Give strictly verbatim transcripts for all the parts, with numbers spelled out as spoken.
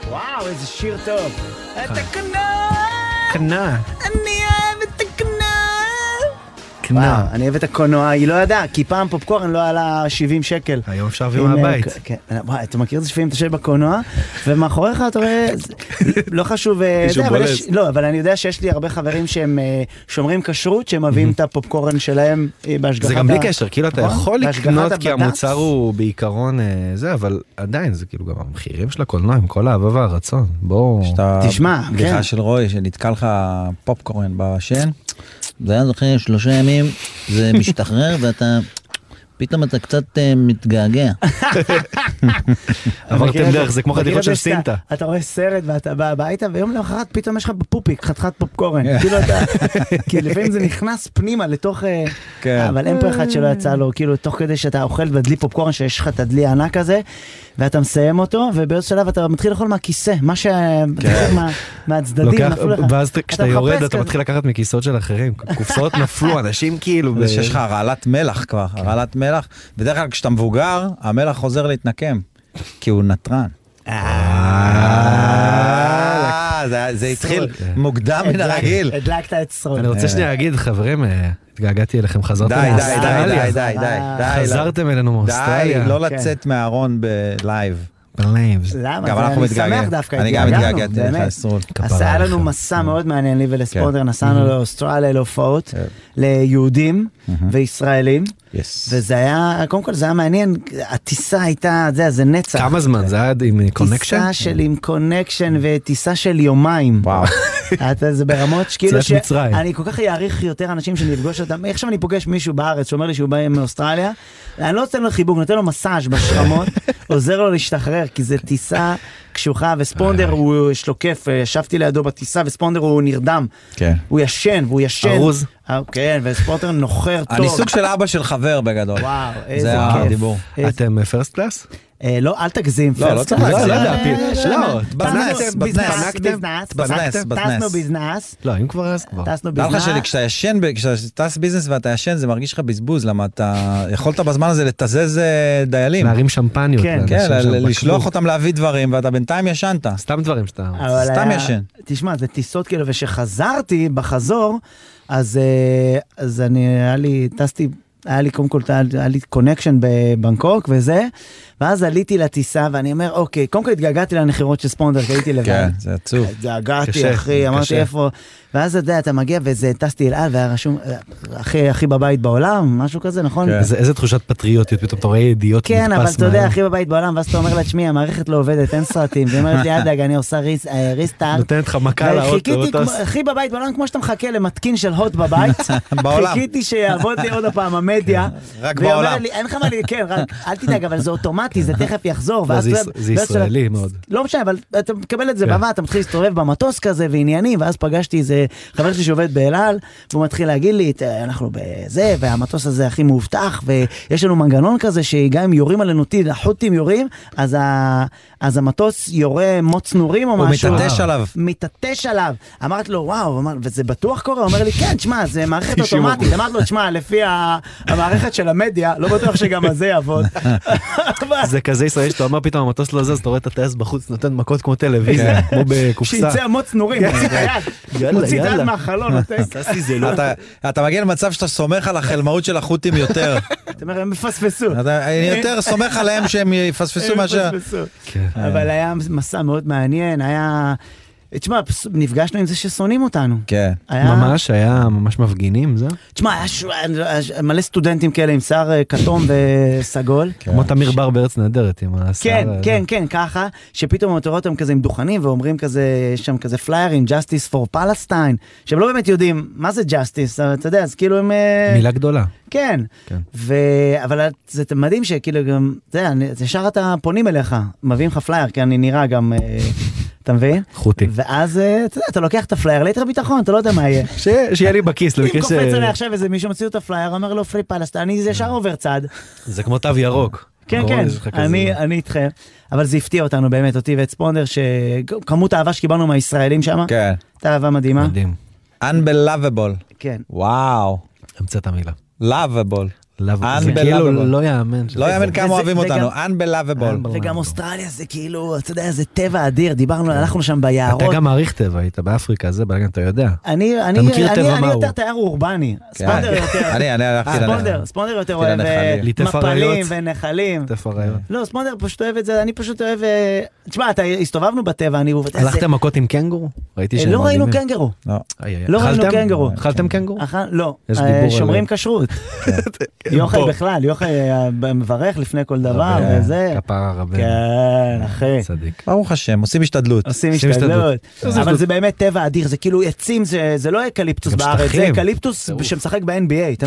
וואו, איזה שיר טוב. התקנה! קנה. אני אוהב את הקנה! קנה. וואו, אני אוהב את הקונוע, היא לא ידעה, כי פעם פופקורן לא עלה שבעים שקל. היום אפשר להביא מהבית. כן, וואי, אתה מכיר את זה לפעמים, אתה יושב בקונוע, ומאחוריך אתה רואה, לא חשוב, לא, אבל אני יודע שיש לי הרבה חברים שהם שומרים כשרות, שהם מביאים את הפופקורן שלהם בהשגחת... זה גם בלי קשר, כאילו אתה יכול לקנות כי המוצר הוא בעיקרון זה, אבל עדיין זה כאילו גם המחירים של הקולנוע, עם כל האהבה והרצון. בואו... תשמע, כן. בדיחה של רוי, שנתקע לך פופקורן בשן, זה היה זוכר שלושה ימים, זה משתחרר ואתה, פתאום אתה קצת מתגעגע. עברתם דרך, זה כמו חתיכות של סינטה. אתה רואה סרט ואתה בא הביתה, ויום למחרת פתאום יש לך בפופיק, חתיכת פופקורן. כאילו אתה, כי לפעמים זה נכנס פנימה לתוך, אבל אין פה אחד שלא יצא לו, כאילו תוך כדי שאתה אוכל בדלי פופקורן, שיש לך את הדלי הענק הזה, ואתה מסיים אותו, ובאיזה שלב אתה מתחיל לאכול מהכיסא, מה מהצדדים. ואז כשאתה יורד, אתה מתחיל לקחת מכיסאות של אחרים. קופסאות נפלו, אנשים כאילו... זה שיש לך הרעלת מלח כבר, הרעלת מלח. בדרך כלל כשאתה מבוגר, המלח חוזר להתנקם, כי הוא נטרן. זה התחיל מוקדם מן הרגיל. הדלקת את שרוד. אני רוצה שנייה להגיד, חברים, התגעגעתי אליכם, חזרתם מאוסטרליה. די, די, די, די. חזרתם אלינו מאוסטרליה. די, לא לצאת מהארון בלייב. בלייבס. למה? גם אנחנו מתגעגעים. אני גם מתגעגעתי לך עשרות. אז היה לנו מסע מאוד מעניין לי ולספונדר, נסענו לאוסטרליה להופעות, ליהודים וישראלים, וזה היה, קודם כל זה היה מעניין, הטיסה הייתה, זה, זה נצח. כמה זמן? זה היה עם קונקשן? טיסה של עם קונקשן וטיסה של יומיים. וואו. זה ברמות שכאילו ציית מצרים. אני כל כך יעריך יותר אנשים שאני אפגוש אותם. עכשיו אני פוגש מישהו בארץ שאומר לי שהוא בא מאוסטרליה, אני לא נותן לו חיבוק, נותן לו מסאז' בשרמות, עוזר לו להשתחרר, כי זה טיסה קשוחה, וספונדר הוא יש לו כיף, ישבתי לידו בטיסה, וספונדר הוא נרדם. כן. הוא ישן, והוא ישן. ארוז. כן, וספונדר נוחר טוב. אני סוג של אבא של חבר בגדול. וואו, איזה זה כיף. הדיבור. אתם פרסט קלאס? לא, אל תגזים. לא, לא צריך לא, לא יודע, לא, בזנס, בזנס, בזנס, טסנו ביזנס. לא, אם כבר אז כבר. טסנו דע לך ביזנס. שלי, כשאתה ישן, כשאתה טס ביזנס ואתה ישן, זה מרגיש לך בזבוז, למה אתה יכולת בזמן הזה לתזז דיילים. להרים שמפניות. כן, כן, לשלוח אותם להביא דברים, ואתה בינתיים ישנת. סתם דברים שאתה... סתם ישן. תשמע, זה טיסות כאילו, ושחזרתי בחזור, אז אני, היה לי, טסתי, היה לי קודם כל, היה לי קונקשן בבנקוק וזה, ואז עליתי לטיסה, ואני אומר, אוקיי, קודם כל התגעגעתי לנחירות של ספונדר, כי הייתי לבד. כן, זה עצוב. התגעגעתי, אחי, אמרתי איפה, ואז אתה יודע, אתה מגיע, וזה, טסתי אל על, והיה רשום, אחי, הכי בבית בעולם, משהו כזה, נכון? איזה תחושת פטריוטיות, פתאום אתה רואה ידיעות מודפס. כן, אבל אתה יודע, הכי בבית בעולם, ואז אתה אומר לה, שמי, המערכת לא עובדת, אין סרטים, והיא אומרת לי, אדאג, אני עושה ריסטארט. נותנת לך מכה לאוטו. הכי בבית בעולם, כמו שאתה מחכה למתקין של הוט בבית, חיכיתי שיעבוד לי עוד הפעם המדיה. רק בעולם. אין לך מה לי, כן, רק, אל תדאג, אבל זה אוטומטי, זה תכף יחזור. זה ישראלי מאוד. לא משנה, אבל אתה מקבל את זה במה, אתה מתחיל להסתובב במטוס כזה ועניינים, ואז פגשתי איזה חבר שלי שעובד באל-על, והוא מתחיל להגיד לי, אנחנו בזה, והמטוס הזה הכי מאובטח, ויש לנו מנגנון כזה, שגם אם יורים עלינו טיל, החות'ים יורים, אז אז המטוס יורה מוץ נורים או משהו. הוא מתעטש עליו. מתעטש עליו. אמרתי לו, וואו, וזה בטוח קורה? הוא אומר לי, כן, תשמע, זה מערכת אוטומטית. אמרתי לו, תשמע, לפי המערכת של המדיה, לא בטוח שגם הזה יעבוד. זה כזה ישראל שאתה אומר פתאום, המטוס לא זז, אתה רואה את הטייס בחוץ, נותן מכות כמו טלוויזיה, כמו בקופסה. שיצא מוץ נורים, מוציא את היד. מוציא את היד מהחלון. אתה מגיע למצב שאתה סומך על החלמאות של החות'ים יותר. אתה אומר, הם מפספסו. אני יותר סומך עליהם שהם יפספסו מאשר... אבל היה מסע מאוד מעניין, היה... תשמע, נפגשנו עם זה ששונאים אותנו. כן. ממש, היה ממש מפגינים, זה? תשמע, היה מלא סטודנטים כאלה עם שיער כתום וסגול. כמו תמיר בר בארץ נהדרת עם השיער. כן, כן, כן, ככה, שפתאום אתה רואה אותם כזה עם דוכנים, ואומרים כזה, יש שם כזה פליירים, Justice for Palestine, שהם לא באמת יודעים מה זה Justice, אתה יודע, אז כאילו הם... מילה גדולה. כן, אבל זה מדהים שכאילו גם, אתה יודע, ישר אתה פונים אליך, מביאים לך פלייר, כי אני נראה גם... אתה מבין? חוטי. ואז אתה יודע, אתה לוקח את הפלייר, ליתר ביטחון, אתה לא יודע מה יהיה. שיהיה לי בכיס. אם קופץ עלי עכשיו איזה מישהו מציא את הפלייר, אומר לו פרי פלסטין, אני זה ישר עובר צד. זה כמו תו ירוק. כן, כן, אני איתכם. אבל זה הפתיע אותנו באמת, אותי ואת ספונדר, שכמות האהבה שקיבלנו מהישראלים שם, כן. הייתה אהבה מדהימה. מדהים. Unbelievable. כן. וואו. המצאת המילה. Lovable. זה כאילו לא יאמן. לא יאמן כמה אוהבים אותנו, unbelievable. וגם אוסטרליה זה כאילו, אתה יודע, זה טבע אדיר, דיברנו, הלכנו שם ביערות. אתה גם מעריך טבע, היית באפריקה, זה בלגן, אתה יודע. אני יותר תייר אורבני, ספונדר יותר. אני הלכתי ספונדר, ספונדר יותר אוהב מפלים ונחלים. לא, ספונדר פשוט אוהב את זה, אני פשוט אוהב... תשמע, הסתובבנו בטבע, אני... הלכתם מכות עם קנגורו? לא ראינו קנגורו. לא ראינו קנגורו. אכלתם קנגורו? לא, שומרים כשרות. יוחאי בכלל, יוחאי מברך לפני כל דבר, וזה... כפרה רבה. כן, אחי. צדיק. ברוך השם, עושים השתדלות. עושים השתדלות. אבל זה באמת טבע אדיר, זה כאילו עצים, זה לא אקליפטוס בארץ, זה אקליפטוס שמשחק ב-אן בי איי,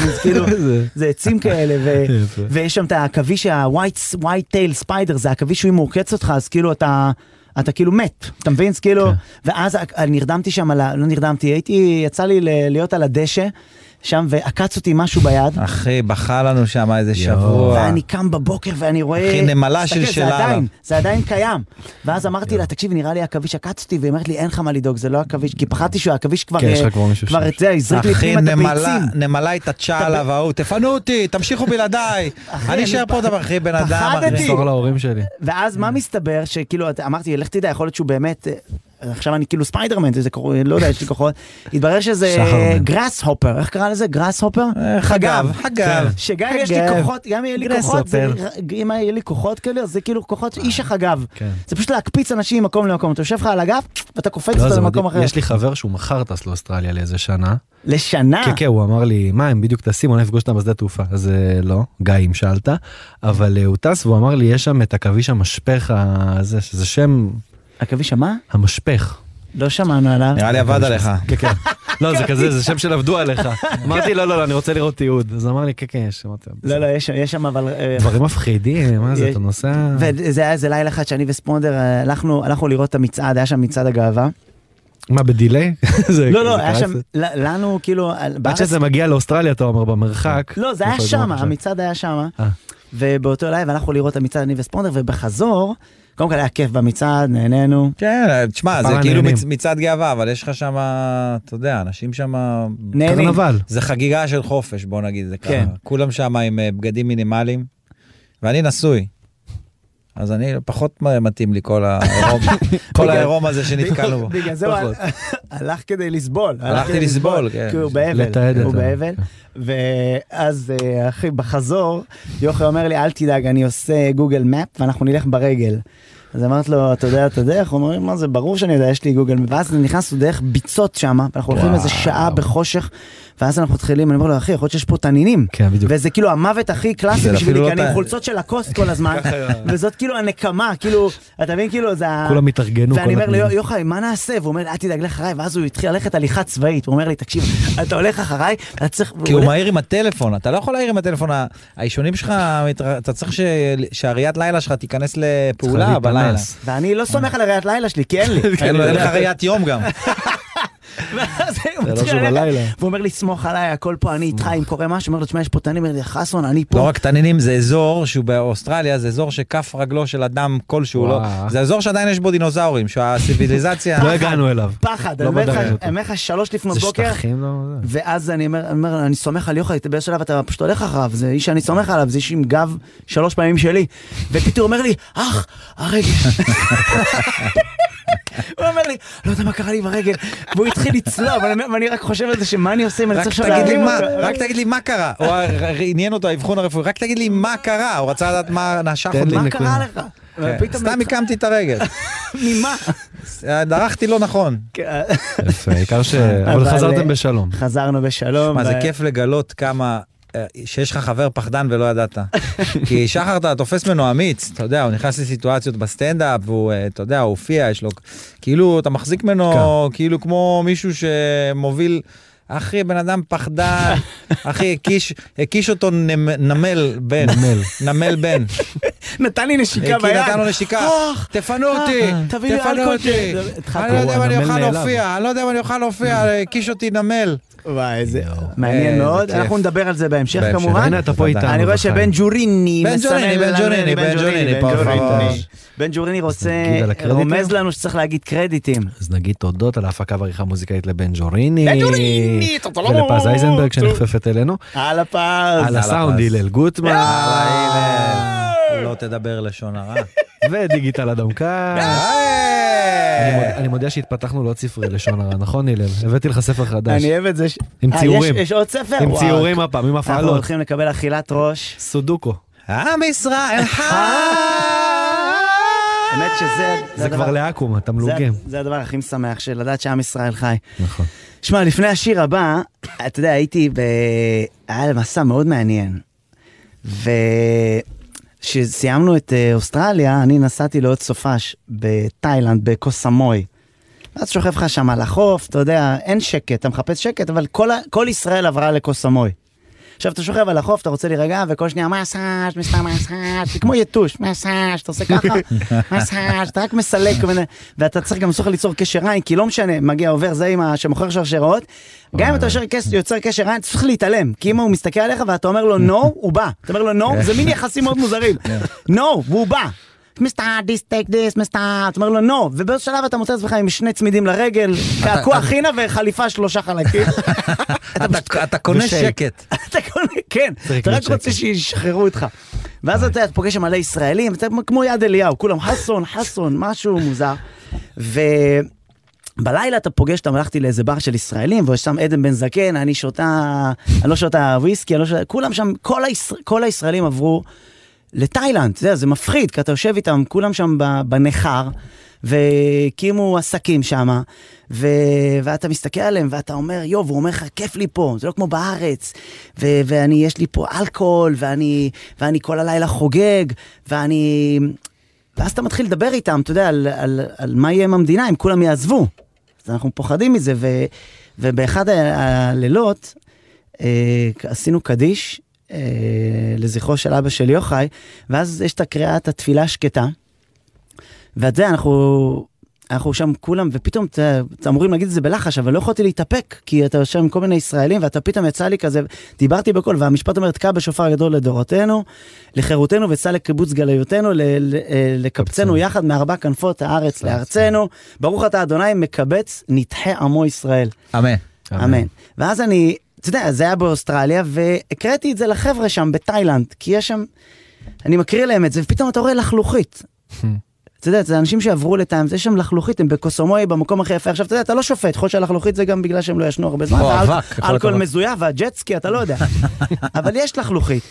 זה עצים כאלה, ויש שם את העכביש, ה-white tail spider, זה העכביש שהוא מורקץ אותך, אז כאילו אתה... אתה כאילו מת, אתה מבין? כאילו, ואז נרדמתי שם, לא נרדמתי, הייתי, יצא לי להיות על הדשא, שם, ועקץ אותי משהו ביד. אחי, בכה לנו שם איזה שבוע. ואני קם בבוקר ואני רואה... אחי, נמלה של שלה. זה עדיין קיים. ואז אמרתי לה, תקשיב, נראה לי העכביש עקץ אותי, והיא אמרת לי, אין לך מה לדאוג, זה לא העכביש, כי פחדתי שהעכביש כבר... כן, יש לך כבר מישהו כבר את זה, הזריק לי פנימה את הביצים. נמלה התעטשה עליו, ההוא, תפנו אותי, תמשיכו בלעדיי. אני אשאר פה דבר, אחי, בן אדם. מסור להורים שלי. ואז מה מסתבר שכאילו, אמרתי, לך תדע, יכול להיות שהוא באמת עכשיו אני כאילו ספיידרמן, זה לא יודע, יש לי כוחות. התברר שזה גראס הופר, איך קרא לזה? גראס הופר? חגב, חגב. שגם יש לי כוחות, גם יהיה לי כוחות, אם יהיה לי כוחות כאלה, זה כאילו כוחות איש החגב. זה פשוט להקפיץ אנשים ממקום למקום. אתה יושב לך על הגב, ואתה קופץ אותו למקום אחר. יש לי חבר שהוא מחר טס לאוסטרליה לאיזה שנה. לשנה? כן, כן, הוא אמר לי, מה, הם בדיוק טסים, אני אפגוש אותם בשדה תעופה. אז לא, גיא, אם שאלת. אבל הוא טס והוא אמר לי, יש שם את עכביש המשפך הזה, שזה שם... עכביש מה? המשפך. לא שמענו עליו. נראה לי עבד עליך. כן, כן. לא, זה כזה, זה שם של עבדו עליך. אמרתי, לא, לא, אני רוצה לראות תיעוד. אז אמר לי, כן, כן, יש שם. לא, לא, יש שם, אבל... דברים מפחידים, מה זה, אתה נוסע... וזה היה איזה לילה אחד שאני וספונדר, הלכנו לראות את המצעד, היה שם מצעד הגאווה. מה, בדילי? לא, לא, היה שם, לנו כאילו... עד שזה מגיע לאוסטרליה, אתה אומר, במרחק. לא, זה היה שם, המצעד היה שם. ובאותו לילה, הלכנו לראות את המצעד, אני וספונדר, ובחזור, קודם כל היה כיף במצעד, נהנינו. כן, תשמע, זה כאילו מצעד גאווה, אבל יש לך שם, אתה יודע, אנשים שם... נהנים. זה חגיגה של חופש, בוא נגיד, זה ככה. כולם שם עם בגדים מינימליים, ואני נשוי. אז אני פחות מתאים לי כל העירום, כל העירום הזה שנתקלנו בו. בגלל זה הוא הלך כדי לסבול. הלכתי לסבול, כן. כי הוא באבל, הוא באבל. ואז אחי, בחזור, יוחאי אומר לי, אל תדאג, אני עושה גוגל מפ, ואנחנו נלך ברגל. אז אמרת לו, אתה יודע, אתה יודע, הוא אומר, מה זה, ברור שאני יודע, יש לי גוגל מפ. ואז נכנסנו דרך ביצות שם, ואנחנו הולכים איזה שעה בחושך, ואז אנחנו מתחילים, אני אומר לו, אחי, יכול להיות שיש פה תנינים. כן, בדיוק. וזה כאילו המוות הכי קלאסי בשבילי, כי אני עם חולצות של הקוסט כל הזמן, וזאת כאילו הנקמה, כאילו, אתה מבין, כאילו, זה... כולם התארגנו. ואני אומר לו, יוחאי, מה נעשה? והוא אומר, אל תדאג, לך אחריי, ואז הוא התחיל ללכת הליכה צבאית, הוא אומר לי, תקשיב, אתה הולך אחריי, אתה צריך... כי הוא מהיר עם הטלפון, אתה לא יכול להעיר עם הטלפון, האישונים שלך, אתה צריך שהראיית לילה שלך תיכנס לפעולה בלילה. ואני לא סומך על הראיית לילה שלי, כי אין לי. אין לך ראיית יום גם. והוא אומר לי, סמוך עליי, הכל פה, אני איתך, אם קורה משהו, אומר לו, תשמע, יש פה תנינים, אומר לי, חסון, אני פה. לא רק תנינים, זה אזור שהוא באוסטרליה, זה אזור שכף רגלו של אדם כלשהו, זה אזור שעדיין יש בו דינוזאורים, שהסיביליזציה... לא הגענו אליו. פחד, אני אומר לך שלוש לפנות בוקר, ואז אני אומר, אני סומך על יוחאי, באיזה שלב אתה פשוט הולך אחריו, זה איש שאני סומך עליו, זה איש עם גב שלוש פעמים שלי, ופתאום אומר לי, אח, הרגל. הוא אומר לי, לא יודע מה קרה לי ברגל, והוא התחיל לצלוב, ואני רק חושב על זה שמה אני עושה, רק תגיד לי מה קרה, הוא עניין אותו האבחון הרפואי, רק תגיד לי מה קרה, הוא רצה לדעת מה נשך אותי. מה קרה לך? סתם הקמתי את הרגל. ממה? דרכתי לא נכון. יפה, העיקר ש... אבל חזרתם בשלום. חזרנו בשלום. מה, זה כיף לגלות כמה... שיש לך חבר פחדן ולא ידעת. כי שחר אתה תופס ממנו אמיץ, אתה יודע, הוא נכנס לסיטואציות בסטנדאפ, והוא, אתה יודע, הוא הופיע, יש לו, כאילו, אתה מחזיק ממנו, כאילו, כמו מישהו שמוביל, אחי, בן אדם פחדן, אחי, הקיש אותו נמל בן, נמל בן. נתן לי נשיקה ביד. נתן לו נשיקה, תפנו אותי, תפנו אותי. אני לא יודע אם אני אוכל להופיע, אני לא יודע אם אני אוכל להופיע, הקיש אותי נמל. וואי, איזה מעניין מאוד. אנחנו נדבר על זה בהמשך כמובן. הנה, אתה פה איתנו. אני רואה שבן ג'וריני בן ג'וריני, בן ג'וריני, בן ג'וריני, בן ג'וריני. בן ג'וריני רוצה, רומז לנו שצריך להגיד קרדיטים. אז נגיד תודות על ההפקה ועריכה מוזיקלית לבן ג'וריני. בן ג'וריני, ולפז אייזנברג שנחפפת אלינו. על הפז. על הסאונד הלל גוטמן. לא תדבר לשון הרע. ודיגיטל אדם קאש. אני מודיע שהתפתחנו לעוד ספרי לשון הרע, נכון הלל? הבאתי לך ספר חדש. אני אוהב את זה. עם ציורים. יש עוד ספר? עם ציורים הפעם, עם הפעלות. אנחנו הולכים לקבל אכילת ראש. סודוקו. עם ישראל חי. האמת שזה... זה כבר לעקום, התמלוגים. זה הדבר הכי משמח של לדעת שעם ישראל חי. נכון. שמע, לפני השיר הבא, אתה יודע, הייתי ב... היה למסע מאוד מעניין. וכשסיימנו את אוסטרליה, אני נסעתי לעוד סופש בתאילנד, בקוסמוי. אז שוכב לך שם על החוף, אתה יודע, אין שקט, אתה מחפש שקט, אבל כל, כל ישראל עברה לקוסמוי. עכשיו אתה שוכב על החוף, אתה רוצה להירגע, וכל שנייה מסאז' מסתר מסאז', זה כמו יתוש, מסאז', אתה עושה ככה, מסאז', אתה רק מסלק, ואתה צריך גם לצורך ליצור קשר עין, כי לא משנה, מגיע עובר זה עם שמוכר שרשרות, גם אם אתה יוצר קשר עין, אתה צריך להתעלם, כי אם הוא מסתכל עליך ואתה אומר לו no, הוא בא, אתה אומר לו no, זה מין יחסים מאוד מוזרים, no, והוא בא. מסתר, this, take this, מסתר, אתה אומר לו, no, ובאותו שלב אתה מוצא עצמך עם שני צמידים לרגל, קעקוע חינה וחליפה שלושה חלקים. אתה קונה שקט. אתה קונה, כן, אתה רק רוצה שישחררו אותך. ואז אתה פוגש מלא ישראלים, אתה כמו יד אליהו, כולם חסון, חסון, משהו מוזר. ובלילה אתה פוגש, אתה מלכתי לאיזה בר של ישראלים, ויש שם עדן בן זקן, אני שותה, אני לא שותה וויסקי, כולם שם, כל הישראלים עברו, לתאילנד, זה, זה מפחיד, כי אתה יושב איתם, כולם שם בנחר, והקימו עסקים שם, ו... ואתה מסתכל עליהם, ואתה אומר, יו, והוא אומר לך, כיף לי פה, זה לא כמו בארץ, ו... ואני, יש לי פה אלכוהול, ואני, ואני כל הלילה חוגג, ואני... ואז אתה מתחיל לדבר איתם, אתה יודע, על, על, על מה יהיה עם המדינה, אם כולם יעזבו. אז אנחנו פוחדים מזה, ו... ובאחד הלילות, אה, עשינו קדיש, לזכרו של אבא של יוחאי, ואז יש את הקריאת התפילה השקטה, ואת זה אנחנו, אנחנו שם כולם, ופתאום אתם אמורים להגיד את זה בלחש, אבל לא יכולתי להתאפק, כי אתה יושב עם כל מיני ישראלים, ואתה פתאום יצא לי כזה, דיברתי בכל, והמשפט אומר, תקע בשופר גדול לדורותינו, לחירותנו, ויצא לקיבוץ גלויותינו, לקבצנו יחד מארבע כנפות הארץ לארצנו, ברוך אתה אדוני מקבץ נתחה עמו ישראל. אמן. אמן. ואז אני, אתה יודע, זה היה באוסטרליה, והקראתי את זה לחבר'ה שם בתאילנד, כי יש שם, אני מקריא להם את זה, ופתאום אתה רואה לחלוכית. אתה יודע, זה אנשים שעברו לטיים, זה שם לחלוכית, הם בקוסומוי, במקום הכי יפה. עכשיו, אתה יודע, אתה לא שופט, חוד שהלחלוכית זה גם בגלל שהם לא ישנו הרבה זמן, אלכוהול מזויף, והג'טסקי, אתה לא יודע. אבל יש לחלוכית.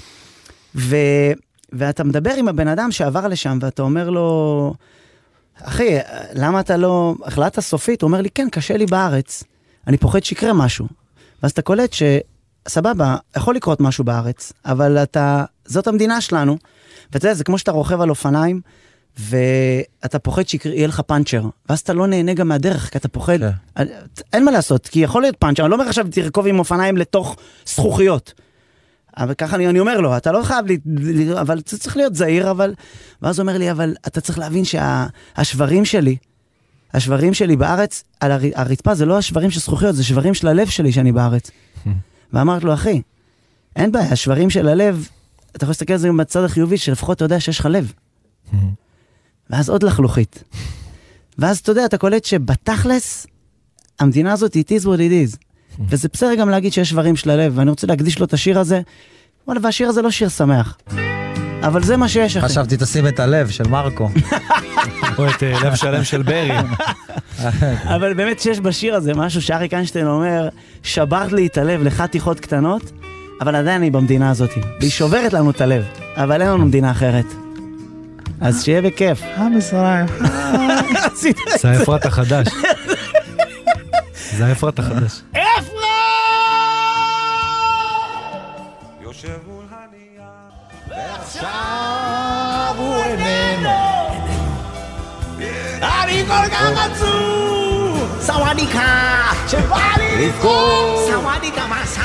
ואתה מדבר עם הבן אדם שעבר לשם, ואתה אומר לו, אחי, למה אתה לא, החלטת סופית? הוא אומר לי, כן, קשה לי בארץ, אני פוחד שיקרה משהו. ואז אתה קולט שסבבה, יכול לקרות משהו בארץ, אבל אתה, זאת המדינה שלנו, ואתה יודע, זה כמו שאתה רוכב על אופניים, ואתה פוחד שיהיה לך פאנצ'ר, ואז אתה לא נהנה גם מהדרך, כי אתה פוחד, אין מה לעשות, כי יכול להיות פאנצ'ר, אני לא אומר עכשיו תרכוב עם אופניים לתוך זכוכיות, אבל ככה אני, אני אומר לו, אתה לא חייב, לי, אבל אתה צריך להיות זהיר, אבל, ואז הוא אומר לי, אבל אתה צריך להבין שהשברים שלי, השברים שלי בארץ, על הרצפה זה לא השברים של זכוכיות, זה שברים של הלב שלי שאני בארץ. ואמרת לו, אחי, אין בעיה, השברים של הלב, אתה יכול להסתכל על זה גם בצד החיובי, שלפחות אתה יודע שיש לך לב. ואז עוד לחלוכית. ואז אתה יודע, אתה קולט שבתכלס, המדינה הזאת, it is what it is. וזה בסדר גם להגיד שיש שברים של הלב, ואני רוצה להקדיש לו את השיר הזה, והשיר הזה לא שיר שמח. אבל זה מה שיש, אחי. חשבתי, תשים את הלב של מרקו. או את לב שלם של ברי. אבל באמת שיש בשיר הזה משהו שאריק איינשטיין אומר, שברת לי את הלב לחתיכות קטנות, אבל עדיין אני במדינה הזאת. והיא שוברת לנו את הלב, אבל אין לנו מדינה אחרת. אז שיהיה בכיף. עם ישראל. זה האפרת החדש. זה האפרת החדש. אפרת! יושב מול הנייה ועכשיו הוא איננו. אני כל כך עצוב. סוואדיקה. שבא לי לבכות. סוואדיקה מסע.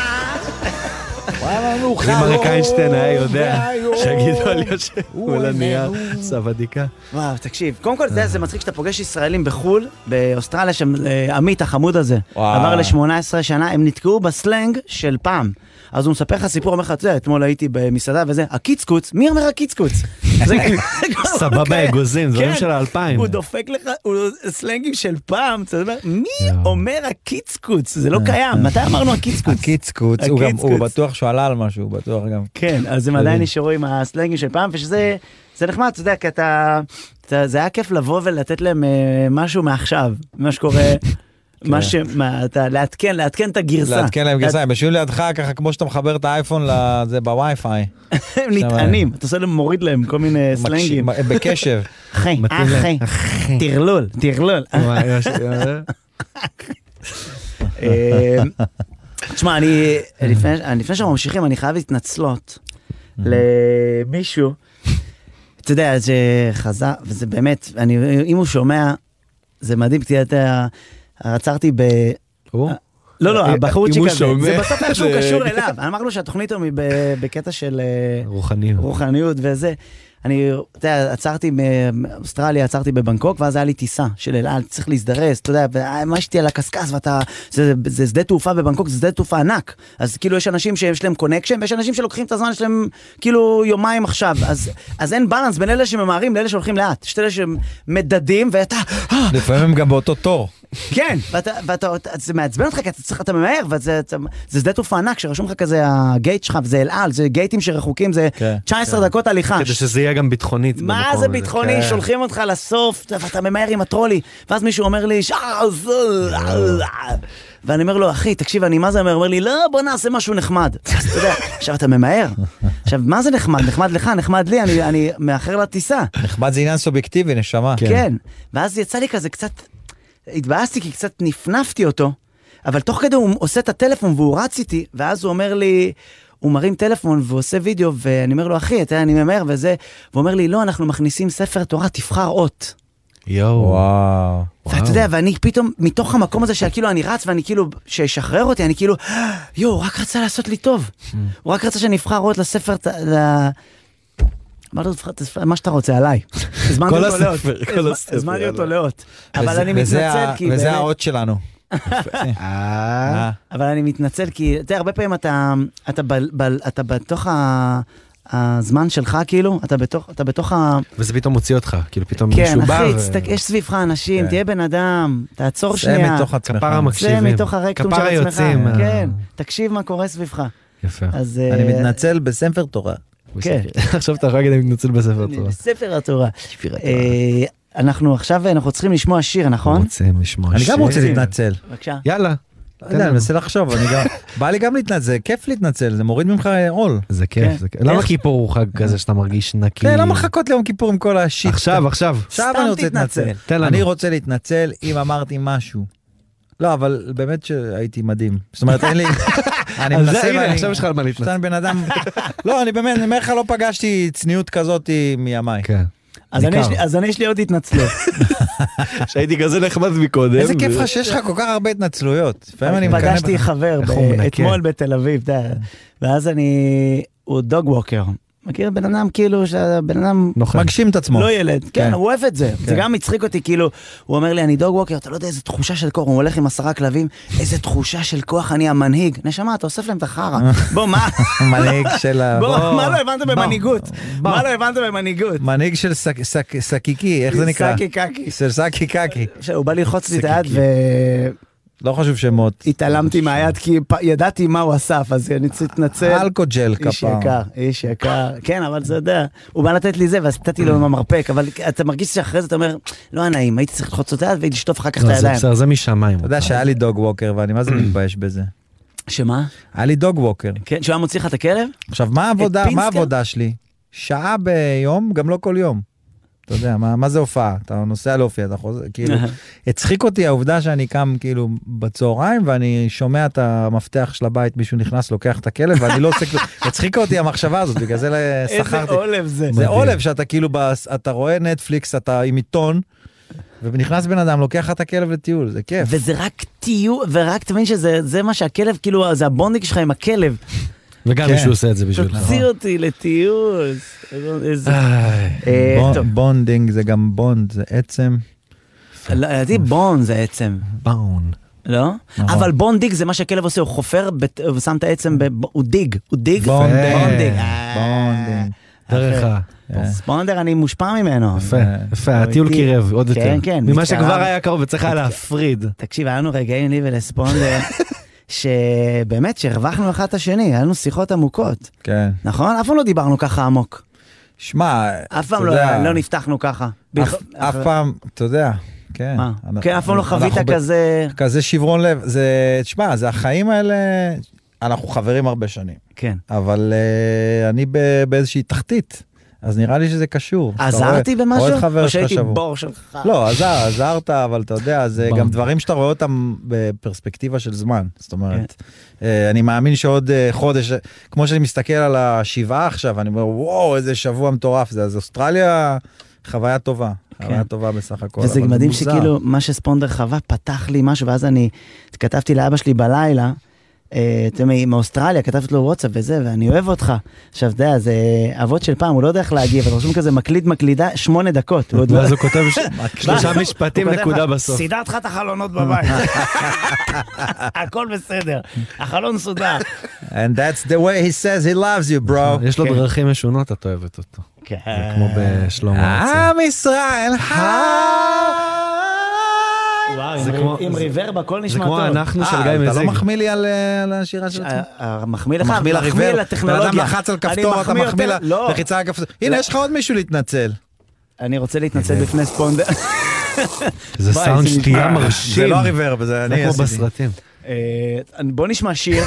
אם אריק איינשטיין היה יודע שיגידו על יושב מול הנייר סוואדיקה. וואו, תקשיב, קודם כל זה מצחיק שאתה פוגש ישראלים בחול, באוסטרליה, עמית החמוד הזה, עבר ל-שמונה עשרה שנה, הם נתקעו בסלנג של פעם. אז הוא מספר לך סיפור, אומר לך, אתמול הייתי במסעדה וזה, הקיצקוץ, מי אומר הקיצקוץ? סבבה אגוזים, דברים של האלפיים. הוא דופק לך, הוא סלנגים של פעם, מי אומר הקיצקוץ? זה לא קיים, מתי אמרנו הקיצקוץ? הקיצקוץ, הוא בטוח שהוא עלה על משהו, הוא בטוח גם. כן, אז הם עדיין נשארו עם הסלנגים של פעם, ושזה נחמד, אתה יודע, כי אתה, זה היה כיף לבוא ולתת להם משהו מעכשיו, מה שקורה... מה ש... מה, אתה, לעדכן, לעדכן את הגרסה. לעדכן להם גרסה, הם יושבים לידך ככה, כמו שאתה מחבר את האייפון לזה בווי-פיי. הם נטענים, אתה עושה להם, מוריד להם כל מיני סלנגים. בקשב. אחי, אחי, תרלול, תרלול. תשמע, אני, לפני שאנחנו ממשיכים, אני חייב להתנצלות למישהו, אתה יודע, שחזר, וזה באמת, אם הוא שומע, זה מדהים, תהיה, עצרתי ב... לא, לא, הבחורצ'יק הזה, זה בסוף איכשהו קשור אליו. אמרנו שהתוכנית היא בקטע של רוחניות וזה. אני, אתה יודע, עצרתי באוסטרליה, עצרתי בבנקוק, ואז היה לי טיסה של אלעל, צריך להזדרס, אתה יודע, מה שתי על הקסקס, ואתה, זה שדה תעופה בבנקוק, זה שדה תעופה ענק. אז כאילו יש אנשים שיש להם קונקשן, ויש אנשים שלוקחים את הזמן שלהם כאילו יומיים עכשיו. אז אין בלנס בין אלה שממהרים לאלה שהולכים לאט. יש אלה שמדדים, ואתה... לפעמים הם גם באותו תור. כן, ואתה, זה מעצבן אותך, כי אתה צריך, אתה ממהר, וזה שדה תעופה ענק, שרשום לך כזה הגייט שלך, וזה אלעל, זה גייטים שרחוקים, זה תשע עשרה דקות הליכה. כדי שזה יהיה גם ביטחונית. מה זה ביטחוני? שולחים אותך לסוף, ואתה ממהר עם הטרולי, ואז מישהו אומר לי, ואני אומר לו, אחי, תקשיב, אני מה זה אומר? הוא אומר לי, לא, בוא נעשה משהו נחמד. אתה יודע, עכשיו אתה ממהר. עכשיו, מה זה נחמד? נחמד לך, נחמד לי, אני מאחר לטיסה. נחמד זה עניין סובייקטיבי, נשמה. כן, ואז יצא לי כזה קצת, התבאסתי כי קצת נפנפתי אותו, אבל תוך כדי הוא עושה את הטלפון והוא רץ איתי, ואז הוא אומר לי, הוא מרים טלפון ועושה וידאו, ואני אומר לו, אחי, אתה, אני ממהר וזה, והוא אומר לי, לא, אנחנו מכניסים ספר תורה, תבחר אות. יואו. וואו. ואתה יודע, ואני פתאום, מתוך המקום הזה שכאילו אני רץ, ואני כאילו, שישחרר אותי, אני כאילו, יואו, הוא רק רצה לעשות לי טוב. הוא רק רצה שאני אבחר אות לספר, אמרתי לו, מה שאתה רוצה עליי. הזמנתי אותו לאות. הזמנתי אותו לאות. אבל אני מתנצל כי... וזה האות שלנו. אבל אני מתנצל כי, אתה יודע, הרבה פעמים אתה בתוך הזמן שלך, כאילו, אתה בתוך ה... וזה פתאום מוציא אותך, כאילו פתאום מישהו בא. כן, אחי, יש סביבך אנשים, תהיה בן אדם, תעצור שנייה. זה מתוך עצמך. כפרה מקשיבים. זה מתוך הרקטום של עצמך. כפרה יוצאים. כן, תקשיב מה קורה סביבך. יפה. אני מתנצל בספר תורה. כן. עכשיו אתה יכול להגיד, אני מתנצל בספר התורה. בספר התורה. אנחנו עכשיו, אנחנו צריכים לשמוע שיר, נכון? רוצים לשמוע שיר. אני גם רוצה להתנצל. בבקשה. יאללה. אני מנסה לחשוב, בא לי גם להתנצל, זה כיף להתנצל, זה מוריד ממך עול. זה כיף. למה כיפור הוא חג כזה שאתה מרגיש נקי? כן, למה חכות ליום כיפור עם כל השיט? עכשיו, עכשיו. עכשיו אני רוצה להתנצל. אני רוצה להתנצל אם אמרתי משהו. לא, אבל באמת שהייתי מדהים. זאת אומרת, אין לי... אני מנסה ואני... עכשיו יש לך על מה להתנצל. אני בן אדם... לא, אני באמת, אני אומר לך, לא פגשתי צניעות כזאת מימיי. כן. אז אני יש לי עוד התנצלות. שהייתי כזה נחמד מקודם. איזה כיף לך שיש לך כל כך הרבה התנצלויות. פגשתי חבר אתמול בתל אביב, ואז אני... הוא דוג ווקר. מכיר בן אדם כאילו שהבן אדם מגשים את עצמו. לא ילד, כן, הוא אוהב את זה. זה גם מצחיק אותי, כאילו, הוא אומר לי, אני דוג ווקר, אתה לא יודע איזה תחושה של כוח, הוא הולך עם עשרה כלבים, איזה תחושה של כוח, אני המנהיג. נשמה, אתה אוסף להם את החרה. בוא, מה? מנהיג של ה... בוא, מה לא הבנת במנהיגות? מה לא הבנת במנהיגות? מנהיג של סקיקי, איך זה נקרא? סקי קקי. של סקי קקי. הוא בא ללחוץ לי את היד ו... לא חשוב שמות. התעלמתי מהיד כי ידעתי מה הוא אסף, אז אני צריך להתנצל. אלכוג'ל כפר. איש יקר, איש יקר. כן, אבל זה יודע, הוא בא לתת לי זה, ואז פתעתי לו עם המרפק, אבל אתה מרגיש שאחרי זה אתה אומר, לא הנעים, הייתי צריך לחוץ אותה ולשטוף אחר כך את הידיים. זה משמיים. אתה יודע שהיה לי דוג ווקר, ואני מה זה מתבייש בזה. שמה? היה לי דוג ווקר. כן, שהוא היה מוציא לך את הכלב? עכשיו, מה העבודה שלי? שעה ביום, גם לא כל יום. אתה יודע, מה, מה זה הופעה? אתה נוסע להופיע, אתה חוזר, כאילו, הצחיק אותי העובדה שאני קם כאילו בצהריים, ואני שומע את המפתח של הבית, מישהו נכנס, לוקח את הכלב, ואני לא עושה, הצחיק אותי המחשבה הזאת, בגלל זה שכרתי. איזה עולב זה. זה עולב שאתה כאילו, אתה רואה נטפליקס, אתה עם עיתון, ונכנס בן אדם, לוקח את הכלב לטיול, זה כיף. וזה רק טיול, ורק תבין שזה מה שהכלב, כאילו, זה הבונדיק שלך עם הכלב. וגם מישהו עושה את זה בשביל. תוציא אותי לטיול. בונדינג זה גם בונד, זה עצם. לדעתי בונד זה עצם. בונד. לא? אבל בונדיג זה מה שהכלב עושה, הוא חופר ושם את העצם, הוא דיג, הוא דיג. בונדינג. בונדינג. דרך ה... ספונדר, אני מושפע ממנו. יפה, יפה, הטיול קירב, עוד יותר. כן, כן. ממה שכבר היה קרוב וצריך היה להפריד. תקשיב, היה לנו רגעים לי ולספונדר, שבאמת, שהרווחנו אחד את השני, היה לנו שיחות עמוקות. כן. נכון? אף פעם לא דיברנו ככה עמוק. שמע, אף פעם לא נפתחנו ככה. אף פעם, אתה יודע, כן. כן, אף פעם לא חווית כזה... כזה שברון לב, זה, תשמע, זה החיים האלה, אנחנו חברים הרבה שנים. כן. אבל אני באיזושהי תחתית. אז נראה לי שזה קשור. עזרתי במשהו? או שהייתי בור שלך? לא, עזר, עזרת, אבל אתה יודע, זה גם דברים שאתה רואה אותם בפרספקטיבה של זמן. זאת אומרת, אני מאמין שעוד חודש, כמו שאני מסתכל על השבעה עכשיו, אני אומר, וואו, איזה שבוע מטורף זה. אז אוסטרליה, חוויה טובה. חוויה טובה בסך הכל. וזה מדהים שכאילו, מה שספונדר חווה, פתח לי משהו, ואז אני כתבתי לאבא שלי בלילה, אתם מאוסטרליה, כתבת לו וואטסאפ וזה, ואני אוהב אותך. עכשיו, אתה יודע, זה אבות של פעם, הוא לא יודע איך להגיב, אתה חושב כזה מקליד מקלידה שמונה דקות. ואז הוא כותב שלושה משפטים נקודה בסוף. סידרת לך את החלונות בבית. הכל בסדר. החלון סודר. And that's the way he says he loves you, bro. יש לו דרכים משונות, את אוהבת אותו. כן. כמו בשלמה ארצי. עם ישראל, וואו, עם ריברב, הכל נשמע טוב. זה כמו אנחנו של גיא מזיג. אתה לא מחמיא לי על השירה שלך? מחמיא לך, מחמיא לטכנולוגיה. אדם לחץ על כפתור, אתה מחמיא לחיצה על כפתור. הנה, יש לך עוד מישהו להתנצל. אני רוצה להתנצל בפני ספונדר. זה סאונד שתייה מרשים. זה לא הריברב, זה אני עשיתי. כמו בסרטים. בוא נשמע שיר.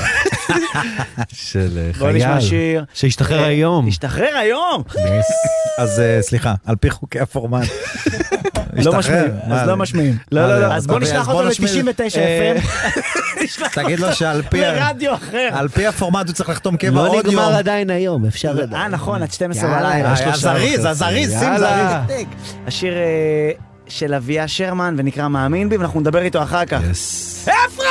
של בוא נשמע שיר. שהשתחרר היום. השתחרר היום. אז סליחה, על פי חוקי הפורמט. לא משמיעים, אז לא משמיעים. לא, לא, לא. אז בוא נשלח אותו ל-תשעים ותשע אף אם. תגיד לו שעל פי... לרדיו אחר. על פי הפורמט הוא צריך לחתום קבע עוד יום. לא נגמר עדיין היום, אפשר לדעת. אה, נכון, עד שתים עשרה בלילה. הזריז, הזריז, שים זריז. השיר של אביה שרמן ונקרא מאמין בי, ואנחנו נדבר איתו אחר כך. אפרים!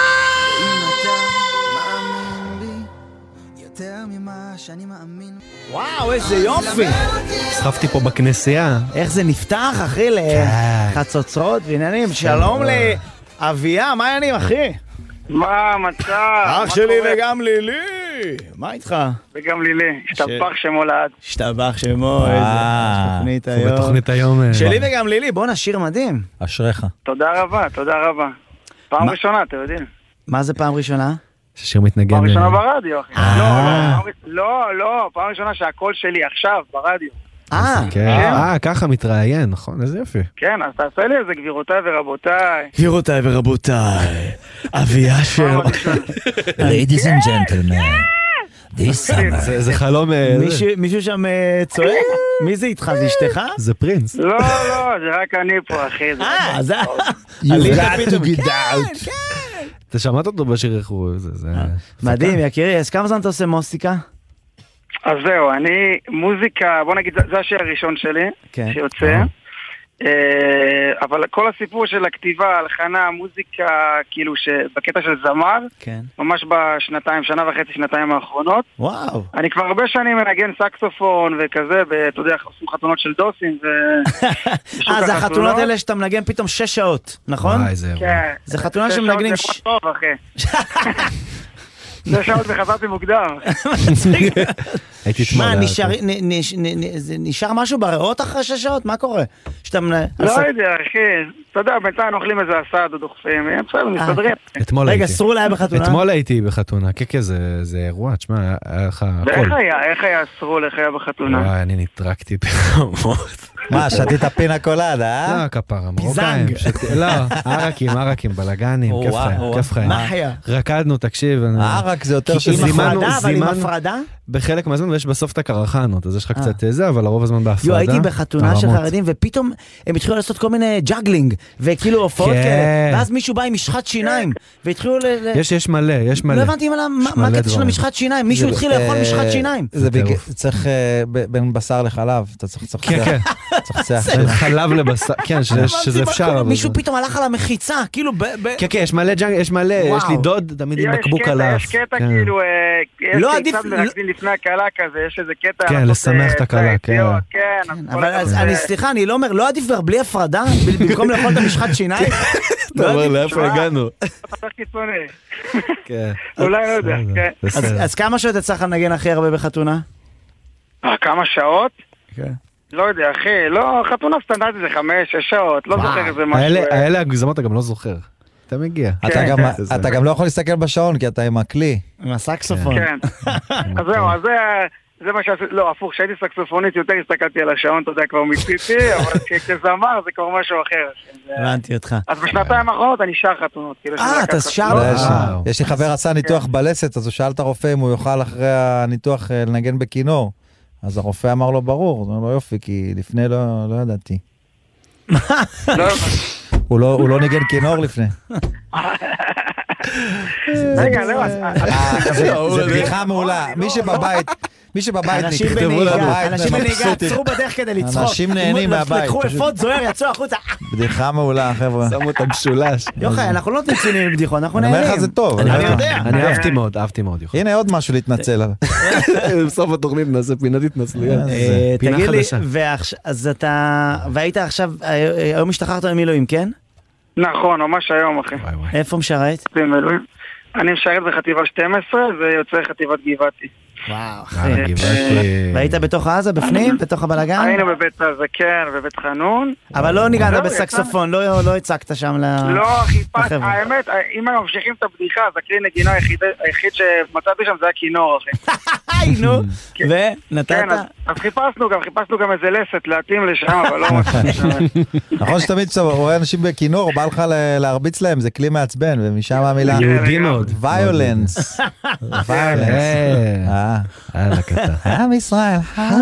וואו, איזה יופי. סחפתי פה בכנסייה. איך זה נפתח, אחי, לחצוצרות ועניינים. שלום לאביה, מה העניינים, אחי? מה המצב? אח שלי וגם לילי. מה איתך? וגם לילי. השתבח שמו לעד. השתבח שמו, איזה תוכנית היום. בתוכנית היום. שלי וגם לילי, בוא נשיר מדהים. אשריך. תודה רבה, תודה רבה. פעם ראשונה, אתם יודעים. מה זה פעם ראשונה? ששיר מתנגן. פעם ראשונה ברדיו, אחי. לא, לא, פעם ראשונה שהקול שלי עכשיו ברדיו. אה, אה, ככה מתראיין, נכון, איזה יופי. כן, אז תעשה לי איזה גבירותיי ורבותיי. גבירותיי ורבותיי, אביה שרמן. Ladies and gentlemen, this summer. זה חלום... מישהו שם צועק? מי זה איתך? זה אשתך? זה פרינס. לא, לא, זה רק אני פה, אחי. אה, זה... You got to get out. אתה שמעת אותו בשיר איך הוא... מדהים, יקירי, אז כמה זמן אתה עושה מוסיקה? אז זהו, אני מוזיקה, בוא נגיד, זה השיר הראשון שלי, שיוצא, אבל כל הסיפור של הכתיבה, הלחנה, מוזיקה, כאילו שבקטע של זמר, ממש בשנתיים, שנה וחצי, שנתיים האחרונות. וואו. אני כבר הרבה שנים מנגן סקסופון וכזה, ואתה יודע, עושים חתונות של דוסים. אה, זה החתונות האלה שאתה מנגן פתאום שש שעות, נכון? וואי, זה... זה חתונה שמנגנים... שש שעות זה כבר טוב, אחי. זה שעות וחזרתי מוקדם. הייתי תמודה. מה, נשאר משהו בריאות אחרי שש שעות? מה קורה? לא יודע, אחי. אתה יודע, בינתיים אוכלים איזה אסד או דוחפים. בסדר, מסתדרים. רגע, סרול היה בחתונה? אתמול הייתי בחתונה. כן, זה אירוע, תשמע, היה לך הכל. ואיך היה? איך היה סרול? איך היה בחתונה? וואי, אני נטרקתי ברמות. מה, שתית פינה קולדה, אה? לא, כפרה, מרוקאים. לא, ערקים, ערקים, בלגנים, כיף חיים. מה היה? רקדנו, תקשיב. ערק זה יותר של זימנו, אבל עם הפרדה? בחלק מהזמן, ויש בסוף את הקרחנות, אז יש לך קצת זה, אבל הרוב הזמן בהפרדה. יו, הייתי בחתונה של חרדים, ופתאום הם התחילו לעשות כל מיני ג'אגלינג, וכאילו הופעות כאלה, ואז מישהו בא עם משחת שיניים, והתחילו ל... יש, יש מלא, יש מלא. לא הבנתי מה הקטע של המשחת שיניים, מישהו התחיל לאכול משחת שיניים. זה צריך בין בשר לחלב, אתה צריך צריך כן, כן. חלב לבשר, כן, שזה אפשר. מישהו פתאום הלך על המחיצה, כאילו... כן, כן, יש מלא ג'אנג, יש מלא, יש לי דוד, תמיד עם בקבוק עליו. יש קטע כאילו, יש קצת מרקדים לפני הקהלה כזה, יש איזה קטע... כן, לשמח את הקהלה, כן. אבל אני, סליחה, אני לא אומר, לא עדיף כבר בלי הפרדה, במקום לאכול את המשחת שיניים? אתה אומר, לאיפה הגענו? אתה צריך קיצוני. אולי לא יודע, כן. אז כמה שעות יצא לך לנגן הכי הרבה בחתונה? כמה שעות? כן. לא יודע, אחי, לא, חתונה סטנדרטית זה חמש, שש שעות, לא זוכר איזה משהו. האלה הגזמות אתה גם לא זוכר. אתה מגיע. אתה גם לא יכול להסתכל בשעון, כי אתה עם הכלי. עם הסקסופון. כן. אז זהו, אז זה מה שעשיתי, לא, הפוך, שהייתי סקסופונית, יותר הסתכלתי על השעון, אתה יודע, כבר מיציתי, אבל כזמר זה כבר משהו אחר. הבנתי אותך. אז בשנתיים האחרונות אני שר חתונות. אה, אתה שר לו? יש לי חבר עשה ניתוח בלסת, אז הוא שאל את הרופא אם הוא יוכל אחרי הניתוח לנגן בכינור. אז הרופא אמר לו ברור, הוא אמר לו יופי, כי לפני לא ידעתי. הוא לא ניגן כינור לפני. רגע, לא, זה בדיחה מעולה. מי שבבית, מי שבבית אנשים בנהיגה, אנשים בנהיגה עצרו בדרך כדי לצחוק. אנשים נהנים מהבית. לקחו אפוד זוהר, יצאו החוצה. בדיחה מעולה, חבר'ה. שמו את המשולש. יוחאי, אנחנו לא תצינים בבדיחות, אנחנו נהנים. אני אומר לך זה טוב. אני יודע. אני אהבתי מאוד, אהבתי מאוד. הנה עוד משהו להתנצל עליו. בסוף התוכנית נעשה פינת התנצלויות. תגיד לי, אז אתה, והיית עכשיו, היום השתחררת ממילואים, כן? נכון, ממש היום, אחי. איפה משרת? במילואים. אני משרת בחטיבה שתים עשרה, ויוצא חטיבת גבעתי. וואו, אחי. והיית בתוך עזה, בפנים? בתוך הבלגן? היינו בבית עזה, כן, בבית חנון. אבל לא ניגעת בסקסופון, לא הצגת שם לחבר'ה. לא, חיפש, האמת, אם הם ממשיכים את הבדיחה, אז הכלי נגינה היחיד שמצאתי שם זה היה כינור, אחי. נו, ונתת? כן, אז חיפשנו גם, חיפשנו גם איזה לסת להתאים לשם, אבל לא מצאנו. נכון שתמיד כשאתה רואה אנשים בכינור, בא לך להרביץ להם, זה כלי מעצבן, ומשם המילה יהודי מאוד. ויולנס. ויולנס. אה, לקטע. עם ישראל.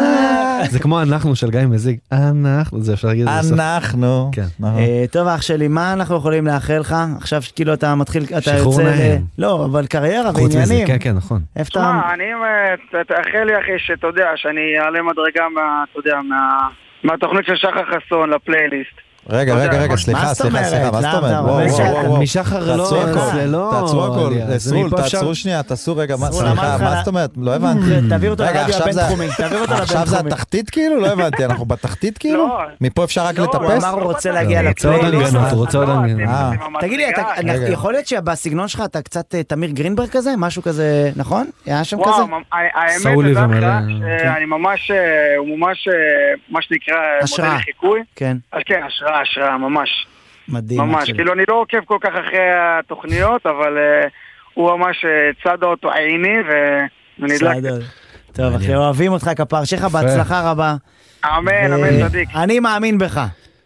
זה כמו אנחנו של גיא מזיג. אנחנו, זה אפשר להגיד את זה בסוף. אנחנו. טוב, אח שלי, מה אנחנו יכולים לאחל לך? עכשיו כאילו אתה מתחיל, אתה שחרור יוצא... נעים. לא, אבל קריירה חוץ מזה, ועניינים. כן, כן, נכון. איפה אתה... מה, אני תאחל לי אחי שאתה יודע, שאני אעלה מדרגה מה, אתה יודע, מהתוכנית של שחר חסון לפלייליסט. רגע, רגע, רגע, סליחה, סליחה, סליחה, מה זאת אומרת? וואו, וואו, וואו. משחר לא, זה לא... תעצרו הכל, סרול, תעצרו שנייה, תעשו רגע, סליחה, מה זאת אומרת? לא הבנתי. תעביר אותו לרדיו הבינתחומי, תעביר אותו לבינתחומי. עכשיו זה התחתית כאילו? לא הבנתי, אנחנו בתחתית כאילו? מפה אפשר רק לטפס? הוא אמר הוא רוצה להגיע לפלייליסט. הוא רוצה עוד אנגנות. תגיד לי, יכול להיות שבסגנון שלך אתה קצת תמיר גרינברג כזה? משהו כזה, נכון? היה שם כזה? וואו, האמת לדעתך, אני ממש, הוא ממש, מה שנקרא, מודל חיקוי. כן, השראה, השראה, ממש. מדהים. ממש, כאילו אני לא עוקב כל כך אחרי התוכניות, אבל הוא ממש צד אותו עיני ונדלק. טוב, אחי, אוהבים אותך כפר, שיחה בהצלחה רבה. אמן, אמן צדיק. אני מאמין בך.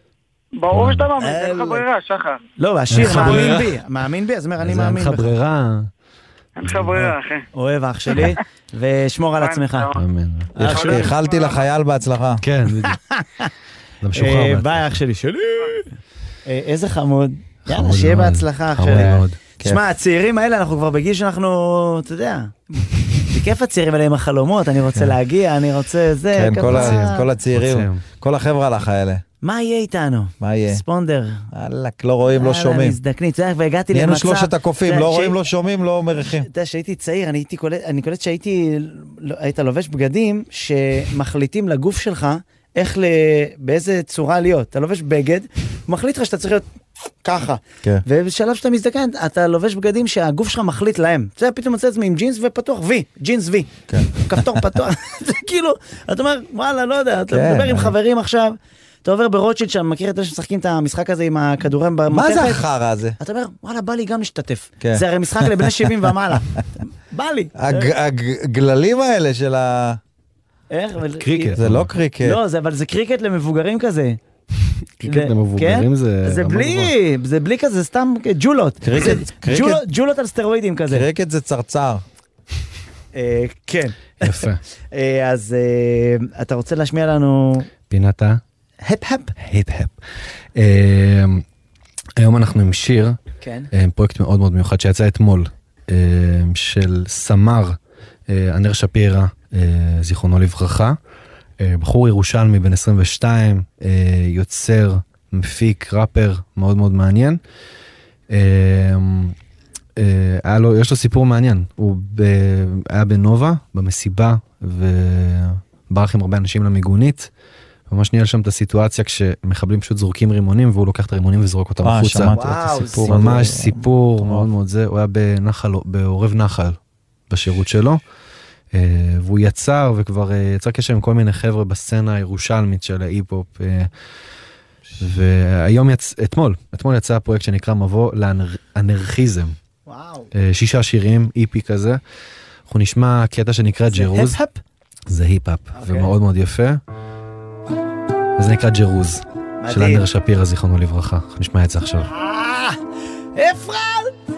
ברור שאתה מאמין, אין לך ברירה, שחר. לא, השיר מאמין בי, מאמין בי, אז אומר, אני מאמין בך. אין לך ברירה. אין לך ברירה, אחי. אוהב אח שלי, ושמור על עצמך. אמן. איחלתי לחייל בהצלחה. כן, בדיוק. ביי אח שלי שלי. איזה חמוד. יאללה, שיהיה בהצלחה אח שלי. תשמע, הצעירים האלה, אנחנו כבר בגיל שאנחנו, אתה יודע, בכיף הצעירים האלה עם החלומות, אני רוצה להגיע, אני רוצה זה. כן, כל הצעירים, כל החבר'ה לך האלה. מה יהיה איתנו? מה יהיה? ספונדר. אלק, לא רואים, לא שומעים. מזדקנית, והגעתי למצב... נהיינו שלושת הקופים, לא רואים, לא שומעים, לא מריחים. אתה יודע, שהייתי צעיר, אני קולט שהייתי, היית לובש בגדים שמחליטים לגוף שלך איך, באיזה צורה להיות. אתה לובש בגד, הוא מחליט לך שאתה צריך להיות ככה. ובשלב שאתה מזדקן, אתה לובש בגדים שהגוף שלך מחליט להם. זה פתאום מצא עצמי עם ג'ינס ופתוח וי, ג'ינס וי. כפתור פתוח. זה כאילו, אתה אומר, וואלה, לא יודע, אתה מדבר עם חברים עכשיו, אתה עובר ברוטשילד שם, מכיר את זה שמשחקים את המשחק הזה עם הכדורים במתכת? מה זה החרא הזה? אתה אומר, וואלה, בא לי גם להשתתף. זה הרי משחק לבני שבעים ומעלה. בא לי. הגללים האלה של ה... איך? קריקט. זה לא קריקט. לא, אבל זה קריקט למבוגרים כזה. קריקט למבוגרים זה... זה בלי, זה בלי כזה, סתם ג'ולות. ג'ולות על סטרואידים כזה. קריקט זה צרצר. כן. יפה. אז אתה רוצה להשמיע לנו... פינתה? הפ-הפ. הפ-הפ. היום אנחנו עם שיר, פרויקט מאוד מאוד מיוחד שיצא אתמול, של סמר, אנר שפירה, זיכרונו לברכה, בחור ירושלמי בן עשרים ושתיים, יוצר, מפיק, ראפר, מאוד מאוד מעניין. היה לו, יש לו סיפור מעניין, הוא היה בנובה, במסיבה, וברח עם הרבה אנשים למיגונית, ממש ניהל שם את הסיטואציה כשמחבלים פשוט זורקים רימונים, והוא לוקח את הרימונים וזרוק אותם החוצה. ממש סיפור מאוד מאוד זה, הוא היה בנחל, בעורב נחל בשירות שלו, והוא יצר, וכבר יצר קשר עם כל מיני חבר'ה בסצנה הירושלמית של ההיפ-הופ, והיום, יצ... אתמול, אתמול יצא הפרויקט שנקרא מבוא לאנרכיזם. וואו. שישה שירים, איפי כזה. אנחנו נשמע קטע שנקרא ג'רוז. זה היפ-הופ? זה היפ-הופ, ומאוד מאוד יפה. וזה נקרא ג'רוז, של אנר שפירא, זיכרונו לברכה. אנחנו נשמע את זה עכשיו. אפרל!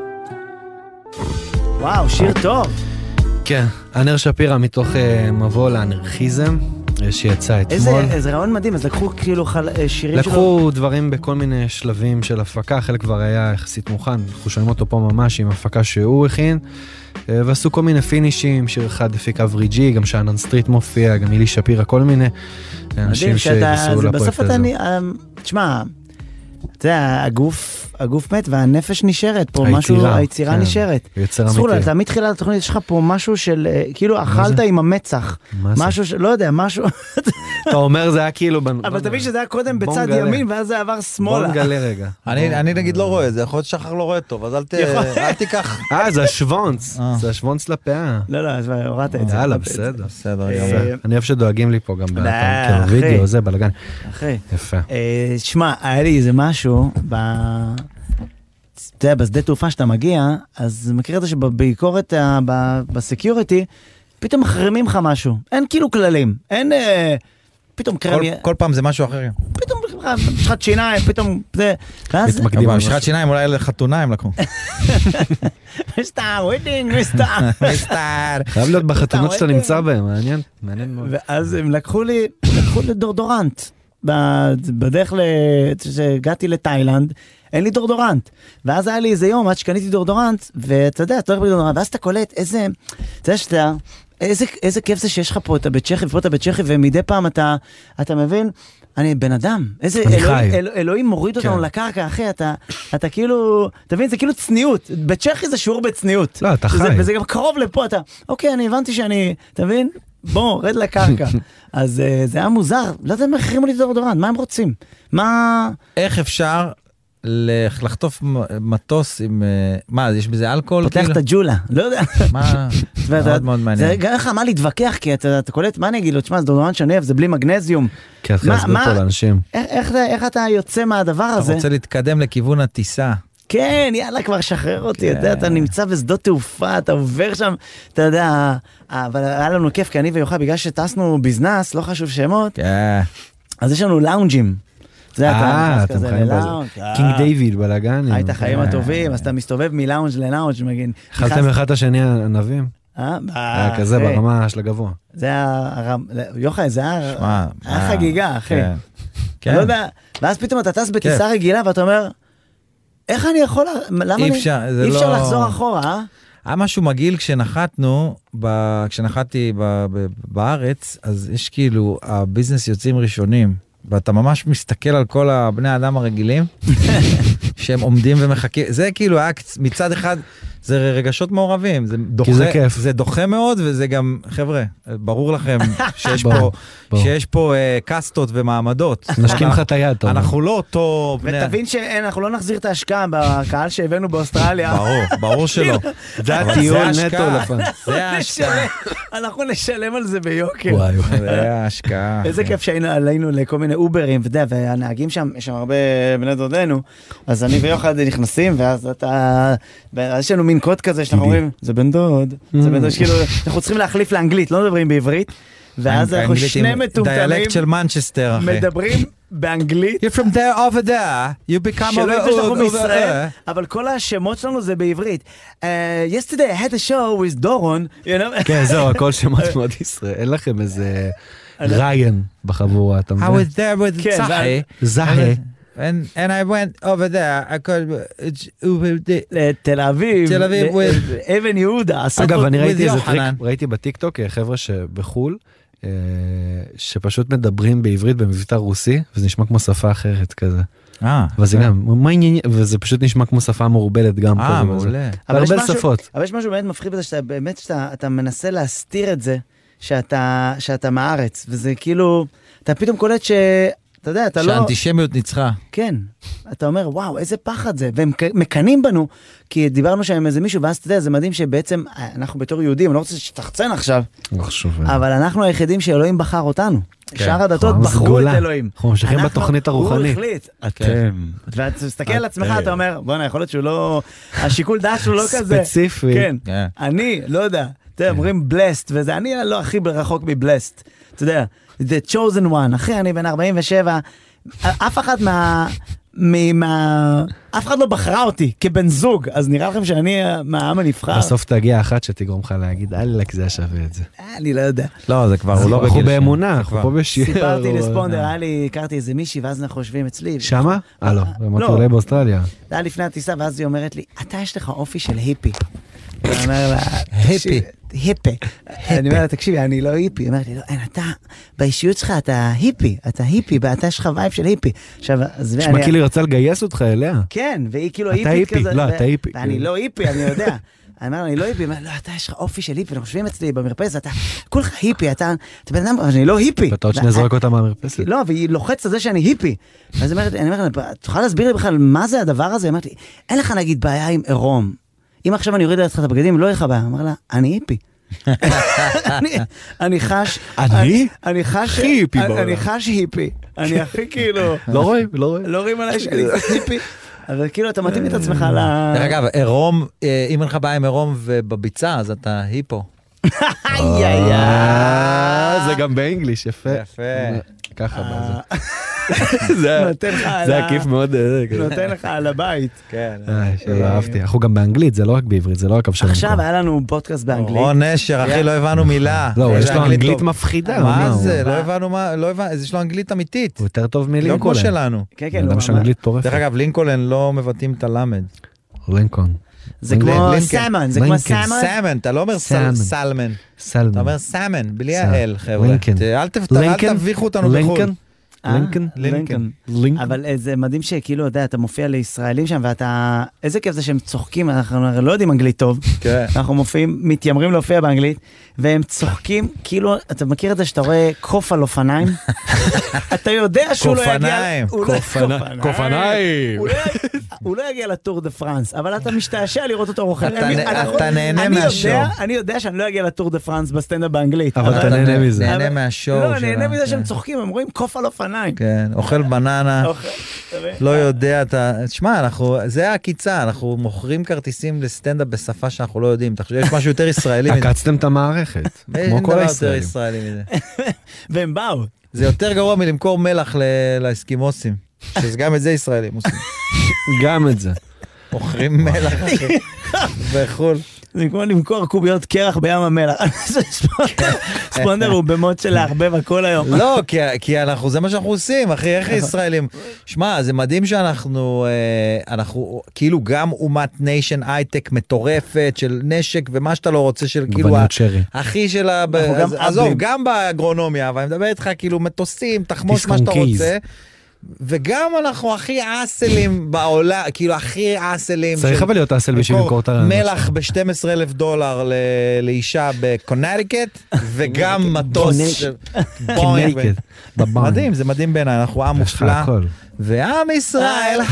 וואו, שיר טוב. כן, אנר שפירא מתוך מבוא לאנרכיזם. שיצא אתמול. איזה רעיון מדהים, אז לקחו כאילו שירים שלו? לקחו דברים בכל מיני שלבים של הפקה, חלק כבר היה יחסית מוכן, אנחנו שומעים אותו פה ממש עם הפקה שהוא הכין, ועשו כל מיני פינישים, שיר אחד הפיק אברי ג'י, גם שאנן סטריט מופיע, גם אילי שפירא, כל מיני אנשים שעשו לפרויקט הזה. תשמע, אתה יודע, הגוף, הגוף מת והנפש נשארת פה, משהו, היצירה נשארת. אסור לה, אתה מתחילה לתוכנית, יש לך פה משהו של, כאילו אכלת עם המצח. משהו של, לא יודע, משהו. אתה אומר זה היה כאילו... אבל תבין שזה היה קודם בצד ימין, ואז זה עבר שמאלה. בוא נגלה רגע. אני נגיד לא רואה את זה, יכול להיות שחר לא רואה טוב, אז אל תיקח. אה, זה השוונץ, זה השוונץ לפאה. לא, לא, אז הורדת את זה. יאללה, בסדר. בסדר, אני אוהב שדואגים לי פה גם בווידאו, זה בלגן. אחי. יפה. שמע, היה לי איזה משהו, ב... אתה יודע, בשדה תעופה שאתה מגיע, אז מכיר את זה שבביקורת, בסקיוריטי, פתאום מחרימים לך משהו. אין כאילו כללים. אין... פתאום קרמי... כל פעם זה משהו אחר. פתאום משחת שיניים, פתאום זה... מתמקדים. משחת שיניים אולי לחתונה הם לקחו. מסתר, ווידינג, מסתר. מסתר. חייב להיות בחתונות שאתה נמצא בהם, מעניין. מעניין מאוד. ואז הם לקחו לי, לקחו לי דורדורנט. בדרך שהגעתי לתאילנד, אין לי דורדורנט. ואז היה לי איזה יום עד שקניתי דורדורנט, ואתה יודע, אתה הולך בדורדורנט, ואז אתה קולט איזה, אתה יודע שאתה, איזה, איזה כיף זה שיש לך פה את הבית צ'כי, ופה את הבית צ'כי, ומדי פעם אתה, אתה מבין, אני בן אדם, איזה אלוהים, אל, אלוהים מוריד אותנו כן. לקרקע, אחי, אתה, אתה כאילו, אתה מבין, זה כאילו צניעות, בית צ'כי זה שיעור בצניעות. לא, אתה שזה, חי. וזה גם קרוב לפה, אתה, אוקיי, אני הבנתי שאני, אתה מבין? בוא, רד לקרקע. אז זה היה מוזר, לא יודע, הם מכירים לי דורדורנט, מה הם רוצים? מה... איך אפשר לחטוף מטוס עם... מה, יש בזה אלכוהול? פותח את הג'ולה, לא יודע. מה? מאוד מאוד מעניין. זה גם לך מה להתווכח, כי אתה קולט, מה אני אגיד לו? תשמע, זה דורדורנט שנאהב, זה בלי מגנזיום. כן, להסביר פה לאנשים. איך אתה יוצא מהדבר הזה? אתה רוצה להתקדם לכיוון הטיסה. כן, יאללה, כבר שחרר אותי, אתה יודע, אתה נמצא בשדות תעופה, אתה עובר שם, אתה יודע, אבל היה לנו כיף, כי אני ויוחאי, בגלל שטסנו ביזנס, לא חשוב שמות, אז יש לנו לאונג'ים. אה, אתם חיים בזה. קינג דיוויד בלגנים. היית חיים הטובים, אז אתה מסתובב מלאונג' ללאונג' מגין. אכלתם אחד את השני ענבים? היה כזה ברמה של הגבוה. זה היה, יוחאי, זה היה חגיגה, אחי. כן. לא יודע, ואז פתאום אתה טס בטיסה רגילה, ואתה אומר, איך אני יכול, למה אני, אי אפשר לחזור אחורה, אה? היה משהו מגעיל כשנחתנו, כשנחתתי בארץ, אז יש כאילו, הביזנס יוצאים ראשונים, ואתה ממש מסתכל על כל הבני האדם הרגילים, שהם עומדים ומחכים, זה כאילו היה מצד אחד, זה רגשות מעורבים, זה דוחה, זה כיף. זה דוחה מאוד, וזה גם, חבר'ה, ברור לכם שיש פה, שיש פה uh, קסטות ומעמדות. נשקים לך את היד, טוב. אנחנו לא אותו... ותבין שאנחנו לא נחזיר את ההשקעה בקהל שהבאנו באוסטרליה. ברור, ברור שלא. זה הטיול נטו לפן. זה ההשקעה. אנחנו נשלם על זה ביוקר. וואי, זה ההשקעה. איזה כיף שהיינו לכל מיני אוברים, והנהגים שם, יש שם הרבה בני דודנו, אז אני ויוחד נכנסים, ואז אתה... יש לנו מין קוד כזה שאנחנו אומרים, זה בן דוד, זה בן דוד, שכאילו, אנחנו צריכים להחליף לאנגלית, לא מדברים בעברית, ואז אנחנו שני מטומטמים, דיאלקט של מנצ'סטר, אחי. מדברים באנגלית. You're from there over there, you become שלא ידעו שאנחנו מישראל, אבל כל השמות שלנו זה בעברית. Yesterday I had a show with דורון, you know? כן, זהו, הכל שמות מאוד ישראל, אין לכם איזה ריין בחבורה, אתה מבין? I was there with זהי. זהי. And and I went over there. I could לתל אביב, תל אביב אבן יהודה. אגב, אני ראיתי איזה טריק, ראיתי בטיקטוק חבר'ה שבחול, שפשוט מדברים בעברית במבטא רוסי, וזה נשמע כמו שפה אחרת כזה. אה. וזה גם, וזה פשוט נשמע כמו שפה מורבלת גם פה. אה, מעולה. הרבה שפות. אבל יש משהו באמת מפחיד בזה, שאתה באמת, שאתה מנסה להסתיר את זה, שאתה מהארץ, וזה כאילו, אתה פתאום קולט ש... אתה יודע, אתה לא... שהאנטישמיות ניצחה. כן, אתה אומר, וואו, איזה פחד זה, והם מקנים בנו, כי דיברנו שם עם איזה מישהו, ואז אתה יודע, זה מדהים שבעצם, אנחנו בתור יהודים, אני לא רוצה שתחצן עכשיו, אבל אנחנו היחידים שאלוהים בחר אותנו. שאר הדתות בחרו את אלוהים. אנחנו ממשיכים בתוכנית הרוחנית. הוא החליט, אתם. ואתה מסתכל על עצמך, אתה אומר, בוא'נה, יכול להיות שהוא לא, השיקול דעת שלו לא כזה. ספציפי. כן, אני, לא יודע, אתם אומרים בלסט, וזה אני לא הכי רחוק מבלסט. אתה יודע, the chosen one, אחי, אני בן ארבעים ושבע, אף אחד מה... מה... אף אחד לא בחרה אותי כבן זוג, אז נראה לכם שאני מהעם הנבחר. בסוף תגיע אחת שתגרום לך להגיד, אלק זה שווה את זה. אני לא יודע. לא, זה כבר, הוא לא בגיל. אנחנו באמונה, אנחנו פה בשיר. סיפרתי לספונדר, היה לי, הכרתי איזה מישי, ואז אנחנו חושבים אצלי. שמה? אה לא, אמרתי אולי באוסטרליה. זה היה לפני הטיסה, ואז היא אומרת לי, אתה יש לך אופי של היפי. אני אומר לה, היפי. היפי. אני אומר לה, תקשיבי, אני לא היפי. היא אומרת לי, לא, אין, אתה, באישיות שלך אתה היפי, אתה היפי, ואתה יש לך וייב של היפי. עכשיו, אז... שמע, כאילו רצה לגייס אותך אליה. כן, והיא כאילו היפית כזה. לא, אתה היפי. ואני לא היפי, אני יודע. אני אומר, אני לא היפי, לא, אתה יש לך אופי של היפי, אנחנו חושבים אצלי במרפסת, אתה כולך היפי, אתה בן אדם, אני לא היפי. ואתה עוד שנזרוק אותה מהמרפסת. לא, והיא לוחצת על זה שאני היפי. אז אני אומר, תוכל להסביר לי בכלל מה זה הדבר הזה? אמרתי, אין לך נגיד בעיה עם עירום. אם עכשיו אני אוריד לך את הבגדים, לא יהיה בעיה. אמר לה, אני היפי. אני חש... אני? אני חש... היפי בעולם. אני חש היפי. אני הכי כאילו... לא רואים, לא רואים. לא רואים עליי שאני היפי. אבל כאילו אתה מתאים את עצמך ל... דרך אגב, עירום, אם אין לך בעיה עם עירום ובביצה, אז אתה היפו. זה גם באנגליש, יפה. יפה. ככה מה זה. זה עקיף מאוד. נותן לך על הבית. כן. שלא אהבתי. אנחנו גם באנגלית, זה לא רק בעברית, זה לא רק אבשלום. עכשיו היה לנו פודקאסט באנגלית. רון נשר, אחי, לא הבנו מילה. לא, יש לו אנגלית מפחידה. מה זה? לא הבנו מה, לא הבנו, יש לו אנגלית אמיתית. הוא יותר טוב מלינקולן. לא כמו שלנו. כן, כן. דרך אגב, לינקולן לא מבטאים את הלמד. לינקולן. זה כמו סלמן, זה כמו סלמן. סלמן, אתה לא אומר סלמן. סלמן. אתה אומר סלמן, בלי האל, חבר'ה. אל תביכו אותנו בחו"ל. לינקן? לינקן. אבל זה מדהים שכאילו, יודע, אתה מופיע לישראלים שם, ואתה... איזה כיף זה שהם צוחקים, אנחנו לא יודעים אנגלית טוב. אנחנו מופיעים, מתיימרים להופיע באנגלית, והם צוחקים, כאילו, אתה מכיר את זה שאתה רואה קוף על אופניים? אתה יודע שהוא לא יגיע... קופניים. קופניים. הוא לא יגיע לטור דה פרנס, אבל אתה משתעשע לראות אותו רוחל. אתה נהנה מהשואו. אני יודע שאני לא אגיע לטור דה פרנס בסטנדאפ באנגלית. אבל אתה נהנה מזה. נהנה מהשואו. לא, נהנה מזה שהם צוחקים, הם רואים קוף על אופניים. כן, אוכל בננה, לא יודע, תשמע, זה הקיצה, אנחנו מוכרים כרטיסים לסטנדאפ בשפה שאנחנו לא יודעים, אתה חושב, יש משהו יותר ישראלי מזה. עקצתם את המערכת, כמו כל הישראלים. והם באו. זה יותר גרוע מלמכור מלח לאסקימוסים, שזה גם את זה ישראלים עושים. גם את זה. מוכרים מלח, אחי, בחול. זה כמו למכור קוביות קרח בים המלח. ספונדר הוא במוד של להרבב הכל היום. לא, כי אנחנו, זה מה שאנחנו עושים, אחי, איך ישראלים? שמע, זה מדהים שאנחנו, אנחנו כאילו גם אומת ניישן הייטק מטורפת של נשק ומה שאתה לא רוצה של כאילו, הכי של ה... עזוב, גם באגרונומיה, אבל אני מדבר איתך כאילו מטוסים, תחמוש מה שאתה רוצה. וגם אנחנו הכי אסלים בעולם, כאילו הכי אסלים. צריך אבל להיות אסל בשביל למכור את הרעיון. מלח ב-שנים עשר אלף דולר לאישה בקונטיקט, וגם מטוס. קונטיקט. מדהים, זה מדהים בעיניי, אנחנו עם מופלא. ועם ישראל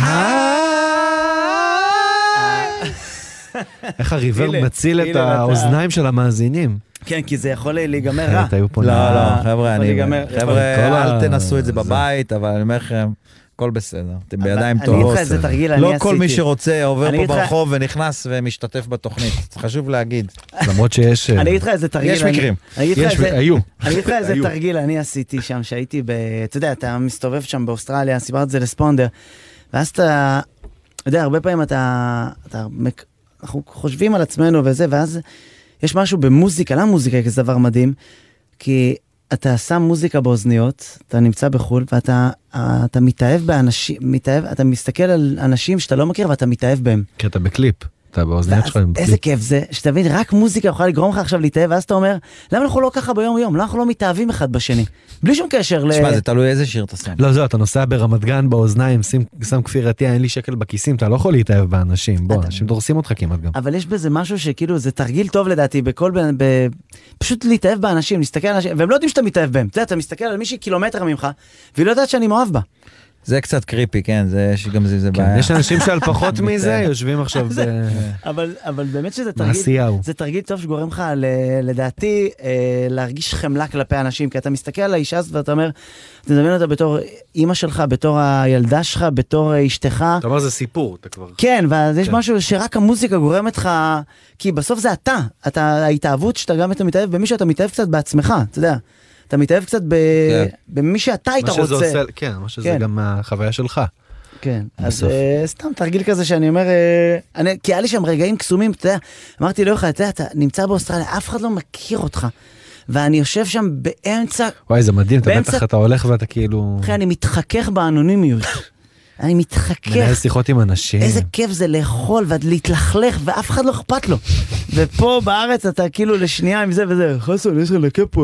איך הריבר מציל את האוזניים של המאזינים. כן, כי זה יכול להיגמר רע. לא, לא, חבר'ה, חבר'ה, אל תנסו את זה בבית, אבל אני אומר לכם, הכל בסדר, אתם בידיים טובות. אני אגיד לך איזה תרגיל, אני לא עשיתי. כל מי שרוצה עובר פה ברחוב ונכנס ומשתתף בתוכנית, חשוב להגיד. למרות שיש... אני אגיד לך איזה תרגיל. יש מקרים. היו. אני אגיד לך איזה תרגיל, אני עשיתי שם, שהייתי ב... אתה יודע, אתה מסתובב שם באוסטרליה, סיפרת את זה לספונדר, ואז אתה... אתה יודע, הרבה פעמים אתה... אנחנו חושבים על עצמנו וזה, ואז... יש משהו במוזיקה, למה מוזיקה כזה דבר מדהים? כי אתה שם מוזיקה באוזניות, אתה נמצא בחול, ואתה אתה מתאהב באנשים, מתאהב, אתה מסתכל על אנשים שאתה לא מכיר, ואתה מתאהב בהם. כי אתה בקליפ. אתה באוזניות שלך. איזה כיף זה, שתבין, רק מוזיקה יכולה לגרום לך עכשיו להתאהב, ואז אתה אומר, למה אנחנו לא ככה ביום יום? למה אנחנו לא מתאהבים אחד בשני? בלי שום קשר ל... תשמע, זה תלוי איזה שיר אתה שם. לא, זהו, אתה נוסע ברמת גן באוזניים, שם כפירתי, אין לי שקל בכיסים, אתה לא יכול להתאהב באנשים, בוא, אנשים דורסים אותך כמעט גם. אבל יש בזה משהו שכאילו, זה תרגיל טוב לדעתי, בכל, פשוט להתאהב באנשים, להסתכל על אנשים, והם לא יודעים שאתה מתאהב בהם. אתה מסתכל על מישהי קילומטר ממך, והיא לא יודעת שאני מאוהב בה. זה קצת קריפי, כן, זה שגם זה, זה בעיה. יש אנשים שעל פחות מזה יושבים עכשיו ב... אבל, אבל באמת שזה תרגיל, זה תרגיל טוב שגורם לך, לדעתי, להרגיש חמלה כלפי אנשים, כי אתה מסתכל על האישה הזאת ואתה אומר, אתה מדמיין אותה בתור אמא שלך, בתור הילדה שלך, בתור אשתך. אתה אומר, זה סיפור, אתה כבר... כן, ואז יש משהו שרק המוזיקה גורמת לך, כי בסוף זה אתה, אתה, ההתאהבות שאתה גם אתה מתאהב במישהו, אתה מתאהב קצת בעצמך, אתה יודע. אתה מתאהב קצת במי שאתה היית רוצה. כן, מה שזה גם החוויה שלך. כן, אז סתם תרגיל כזה שאני אומר, כי היה לי שם רגעים קסומים, אתה יודע, אמרתי לא יכול, אתה נמצא באוסטרליה, אף אחד לא מכיר אותך, ואני יושב שם באמצע... וואי, זה מדהים, אתה בטח אתה הולך ואתה כאילו... אחי, אני מתחכך באנונימיות. אני מתחכך. מנהל שיחות עם אנשים. איזה כיף זה לאכול ולהתלכלך, ואף אחד לא אכפת לו. ופה בארץ אתה כאילו לשנייה עם זה וזה, חסון, יש לך לקה פה,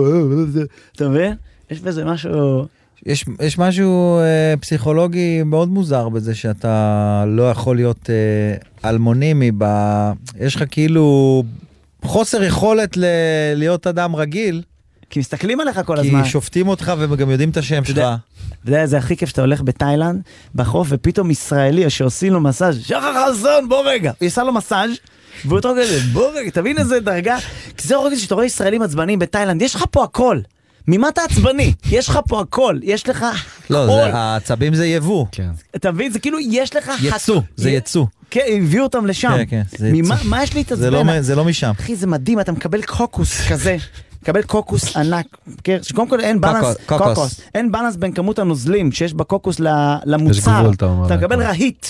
אתה מבין? יש בזה משהו... יש, יש משהו אה, פסיכולוגי מאוד מוזר בזה שאתה לא יכול להיות אה, אלמונימי, ב... יש לך כאילו חוסר יכולת ל... להיות אדם רגיל. כי מסתכלים עליך כל כי הזמן. כי שופטים אותך וגם יודעים את השם שלך. אתה יודע, זה הכי כיף שאתה הולך בתאילנד, בחוף, ופתאום ישראלי שעושים לו מסאז' שחר חסון, בוא רגע. הוא יעשה לו מסאז' והוא אותו כזה, בוא רגע, תבין איזה דרגה. כי זה רגע שאתה רואה ישראלים עצבנים בתאילנד, יש לך פה הכל. ממה אתה עצבני? יש לך פה הכל. יש לך הכל. לא, העצבים זה יבוא. אתה מבין? זה כאילו, יש לך... יצוא, זה יצוא. כן, הביאו אותם לשם. כן, כן, זה יצוא. מה יש לי את עצבן? זה לא משם. אחי, זה מדהים, אתה מקבל קוקוס כזה. מקבל קוקוס ענק, שקודם כל אין בלנס, קוקוס, אין בלנס בין כמות הנוזלים שיש בקוקוס למוצר, אתה מקבל רהיט,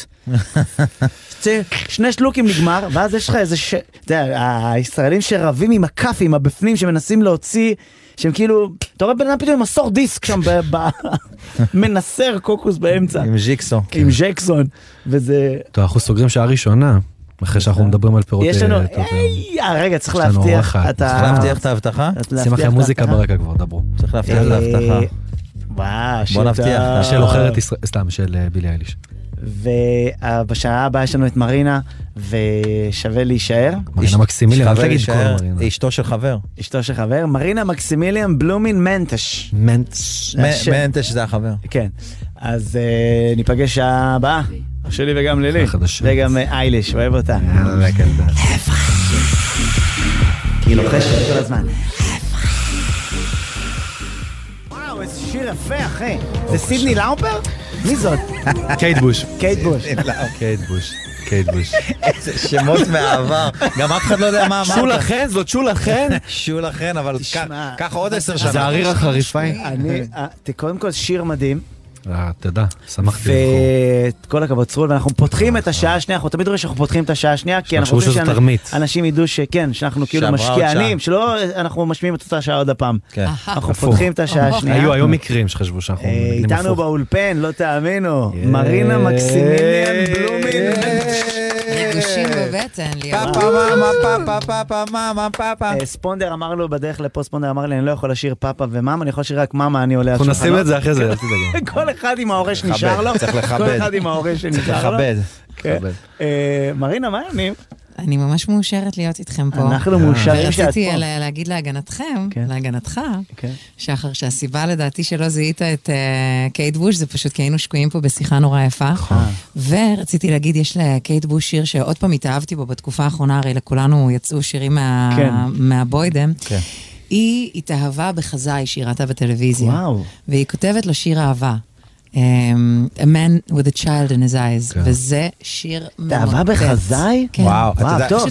שני שלוקים נגמר, ואז יש לך איזה, אתה יודע, הישראלים שרבים עם הקאפים, הבפנים שמנסים להוציא, שהם כאילו, אתה רואה בן אדם פתאום עם מסור דיסק שם, מנסר קוקוס באמצע, עם ז'יקסון, עם ז'קסון, וזה... טוב, אנחנו סוגרים שעה ראשונה. אחרי שאנחנו מדברים על פירות... יש לנו... רגע, צריך להבטיח... צריך להבטיח את ההבטחה? שים לכם מוזיקה ברקע כבר, דברו. צריך להבטיח את ההבטחה. וואו, בוא נבטיח. של אוכרת ישראל, סתם, של בילי אייליש. ובשעה הבאה יש לנו את מרינה, ושווה להישאר. מרינה מקסימיליאן, אל תגיד כל מרינה. אשתו של חבר. אשתו של חבר. מרינה מקסימיליאן בלומין מנטש. מנטש. מנטש זה החבר. כן. אז ניפגש שעה הבאה. שלי וגם לילי. וגם אייליש, אוהב אותה. היא לוחשת כל הזמן. וואו, איזה שיר יפה, אחי. זה סידני לאופר? מי זאת? קייט בוש. קייט בוש. קייט בוש. קייט בוש. איזה שמות מהעבר. גם אף אחד לא יודע מה אמרת. שולה חן, זאת שולה חן. שולה חן, אבל ככה עוד עשר שנה. זה הריר החריפאי. קודם כל שיר מדהים. תודה, שמחתי. וכל הכבוד צרול, ואנחנו פותחים את השעה השנייה, אנחנו תמיד רואים שאנחנו פותחים את השעה השנייה, כי אנחנו רוצים שאנשים ידעו שכן, שאנחנו כאילו משקיענים, שלא אנחנו משמיעים את אותה שעה עוד הפעם. אנחנו פותחים את השעה השנייה. היו היום מקרים שחשבו שאנחנו נגנים הפוך. איתנו באולפן, לא תאמינו, מרינה מקסימיליאן בלומין. ריגושים בבטן. פאפה, מאמה, פאפה, פאפה, מאמה, פאפה. ספונדר אמר לו בדרך לפה, ספונדר אמר לי, אני לא יכול לשיר פאפה ומאמה, אני יכול לשיר רק מאמה, אני עולה. אנחנו נשים את זה אחרי זה, אל תדאגו. כל אחד עם ההורה שנשאר לו. צריך לכבד. כל אחד עם ההורה שנשאר לו. צריך לכבד. מרינה, מה העניינים? אני ממש מאושרת להיות איתכם פה. אנחנו מאושרים שאת פה. ורציתי להגיד להגנתכם, להגנתך, שחר, שהסיבה לדעתי שלא זיהית את קייט בוש, זה פשוט כי היינו שקועים פה בשיחה נורא יפה. ורציתי להגיד, יש לקייט בוש שיר שעוד פעם התאהבתי בו בתקופה האחרונה, הרי לכולנו יצאו שירים מהבוידם. היא התאהבה בחזאי שהיא ראתה בטלוויזיה. והיא כותבת לו שיר אהבה. A man with a child in his eyes, וזה שיר ממוטט. תאהבה בחזאי? וואו, טוב,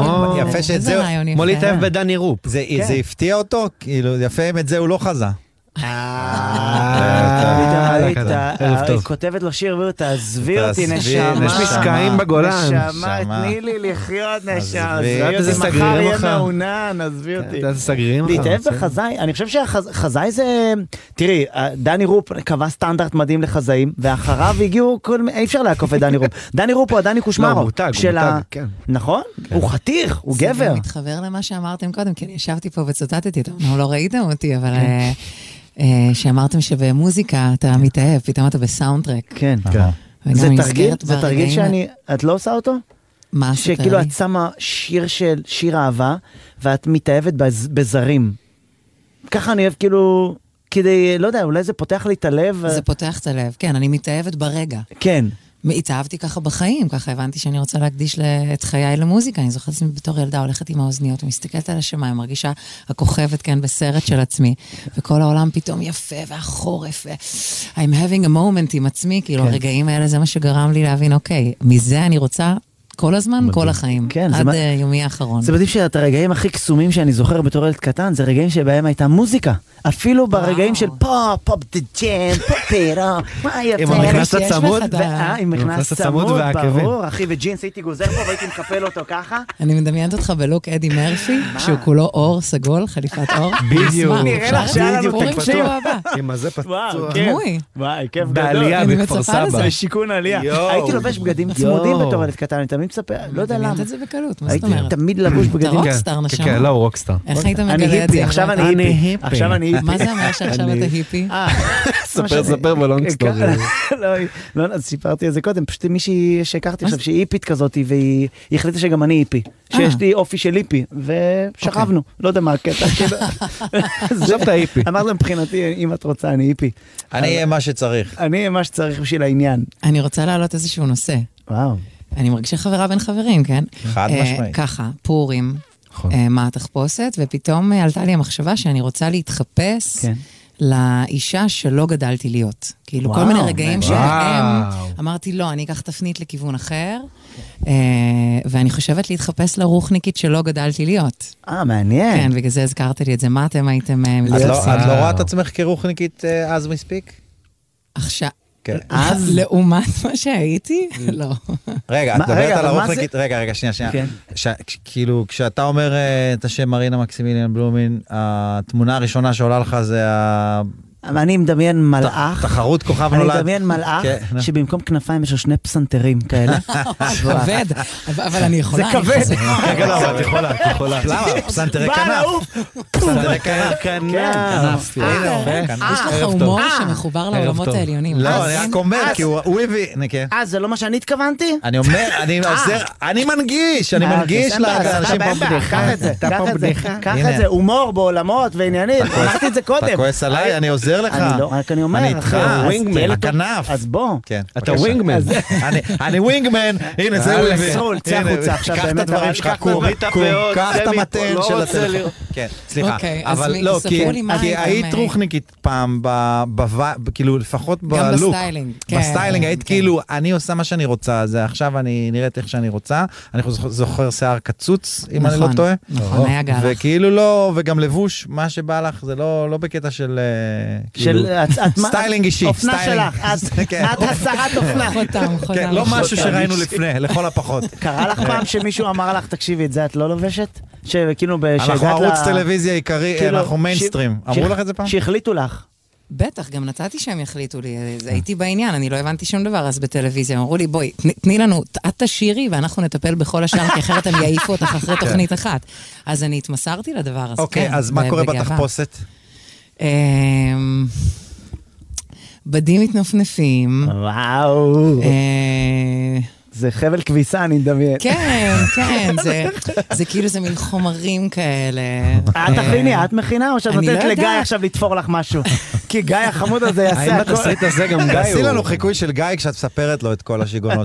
יפה שאת זה, כמו להתאהב בדני רופ. זה הפתיע אותו, כאילו יפה אם את זה הוא לא חזה. היא כותבת לו שיר ואתה תעזבי אותי נשמה, יש משקעים בגולן, נשמה, תני לי לחיות נשמה, עזבי אותי, מחר יהיה מעונן, עזבי אותי. להתאהב בחזאי, אני חושב שהחזאי זה, תראי, דני רופ קבע סטנדרט מדהים לחזאים, ואחריו הגיעו, אי אפשר לעקוף את דני רופ. דני רופ הוא הדני קושמרו. הוא מותג, הוא מותג, כן. נכון? הוא חתיך, הוא גבר. זה גם מתחבר למה שאמרתם קודם, כי אני ישבתי פה וצוטטתי, לא ראיתם אותי, אבל... שאמרתם שבמוזיקה אתה מתאהב, פתאום אתה בסאונדטרק. כן. זה תרגיל, זה תרגיל שאני, את לא עושה אותו? מה שתרגיל? שכאילו את שמה שיר של, שיר אהבה, ואת מתאהבת בזרים. ככה אני אוהב כאילו, כדי, לא יודע, אולי זה פותח לי את הלב. זה פותח את הלב, כן, אני מתאהבת ברגע. כן. התאהבתי ככה בחיים, ככה הבנתי שאני רוצה להקדיש את חיי למוזיקה, אני זוכרת עצמי בתור ילדה, הולכת עם האוזניות, ומסתכלת על השמיים, מרגישה הכוכבת כאן בסרט של עצמי, וכל העולם פתאום יפה, והחורף, ו- I'm having a moment עם עצמי, כאילו הרגעים האלה זה מה שגרם לי להבין, אוקיי, מזה אני רוצה כל הזמן, כל החיים, עד יומי האחרון. זה מדהים שאת הרגעים הכי קסומים שאני זוכר בתור ילד קטן, זה רגעים שבהם הייתה מוזיקה. אפילו ברגעים של פופ, פופ דה ג'ם, פופירה, מה יפה. עם המכנס הצמוד, עם מכנס צמוד, ברור, אחי וג'ינס, הייתי גוזר פה והייתי מקפל אותו ככה. אני מדמיינת אותך בלוק אדי מרפי, שהוא כולו אור סגול, חליפת אור. בדיוק. נראה לך שהיה לנו פורים שבוע הבא. עם הזה פצוע. דמוי. וואי, כיף גדול. בעלייה בכפר סבא. בשיכון עלייה. הייתי לובש בגדים צמודים בתור ילד קטן, אני תמיד מספר, לא יודע למה. את זה בקלות, מה זאת אומרת? הייתי תמיד לבוש בגדים. אתה רוקסטאר נשמה. כן, לא, הוא רוקסטאר. איך היית מגלה את זה? עכשיו אני היפי. עכשיו אני היפי. מה זה אומר שעכשיו אתה היפי? ספר, ספר בלונג סטורי. לא, אז סיפרתי את זה קודם, פשוט מישהי שהכרתי עכשיו, שהיא היפית כזאת, והיא החליטה שגם אני היפי. שיש לי אופי של היפי, ושכבנו. לא יודע מה הקטע. עכשיו אתה היפי. אמרת לה מבחינתי, אם את רוצה, אני היפי. אני אהיה מה שצריך. אני אהיה מה שצריך בשביל העניין. אני רוצה להעלות איזשהו נושא. וואו. אני מרגישה חברה בין חברים, כן? חד משמעי. ככה, פורים, מה התחפושת, ופתאום עלתה לי המחשבה שאני רוצה להתחפש לאישה שלא גדלתי להיות. כאילו כל מיני רגעים שהם, אמרתי לא, אני אקח תפנית לכיוון אחר, ואני חושבת להתחפש לרוחניקית שלא גדלתי להיות. אה, מעניין. כן, בגלל זה הזכרת לי את זה. מה אתם הייתם מתחפשים? את לא רואה את עצמך כרוחניקית אז מספיק? עכשיו. אז לעומת מה שהייתי? לא. רגע, את מדברת על הרוחניקית, רגע, רגע, שנייה, שנייה. כאילו, כשאתה אומר את השם מרינה מקסימיליאן בלומין, התמונה הראשונה שעולה לך זה ה... אני מדמיין מלאך. תחרות כוכב נולד. אני מדמיין מלאך שבמקום כנפיים יש לו שני פסנתרים כאלה. כבד, אבל אני יכולה. זה כבד. רגע, לא, את יכולה, את יכולה. למה? פסנתרי כנף. פסנתרי כנף. כנף. יש לך הומור שמחובר לעולמות העליונים. לא, אני רק אומר, כי הוא הביא... אה, זה לא מה שאני התכוונתי? אני אומר, אני עוזר, אני מנגיש, אני מנגיש לאנשים פה בדיחה. קח את זה, הומור בעולמות ועניינים. אמרתי את זה קודם. אתה כועס עליי, אני עוזר לך. אני לא, רק אני אומר. אני איתך, הכנף. אז בוא. אתה ווינגמן. אני ווינגמן, הנה זה הוא הביא. סרול, צא החוצה עכשיו. קח את הדברים שלך, קום, קח את המתן של הטלפון. כן, סליחה. אבל לא, כי היית רוחניקית פעם, כאילו לפחות בלוק. גם בסטיילינג. בסטיילינג היית כאילו, אני עושה מה שאני רוצה, זה עכשיו אני נראית איך שאני רוצה, אני זוכר שיער קצוץ, אם אני לא טועה. נכון, היה גלח. וכאילו לא, וגם לבוש, מה שבא לך, זה לא בקטע של... סטיילינג אישי. אופנה שלך, את הסרת אופנה. חותם, חותם. לא משהו שראינו לפני, לכל הפחות. קרה לך פעם שמישהו אמר לך, תקשיבי, את זה את לא לובשת? שכאילו... אנחנו ערוץ טלוויזיה עיקרי, אנחנו מיינסטרים. אמרו לך את זה פעם? שהחליטו לך. בטח, גם נתתי שהם יחליטו לי, הייתי בעניין, אני לא הבנתי שום דבר אז בטלוויזיה, אמרו לי בואי, תני לנו, את תשירי ואנחנו נטפל בכל השאר, כי אחרת הם יעיפו אותך אחרי תוכנית אחת. אז אני התמסרתי לדבר הזה. אוקיי, אז מה קורה בתחפושת? בדים מתנפנפים. וואו. זה חבל כביסה, אני מדמיין. כן, כן, זה כאילו זה מין חומרים כאלה. את תכיני, את מכינה, או שאת נותנת לגיא עכשיו לתפור לך משהו? כי גיא החמוד הזה יעשה הכל. האם התסריט הזה גם גיא הוא... תעשי לנו חיקוי של גיא כשאת מספרת לו את כל השיגונות שלך.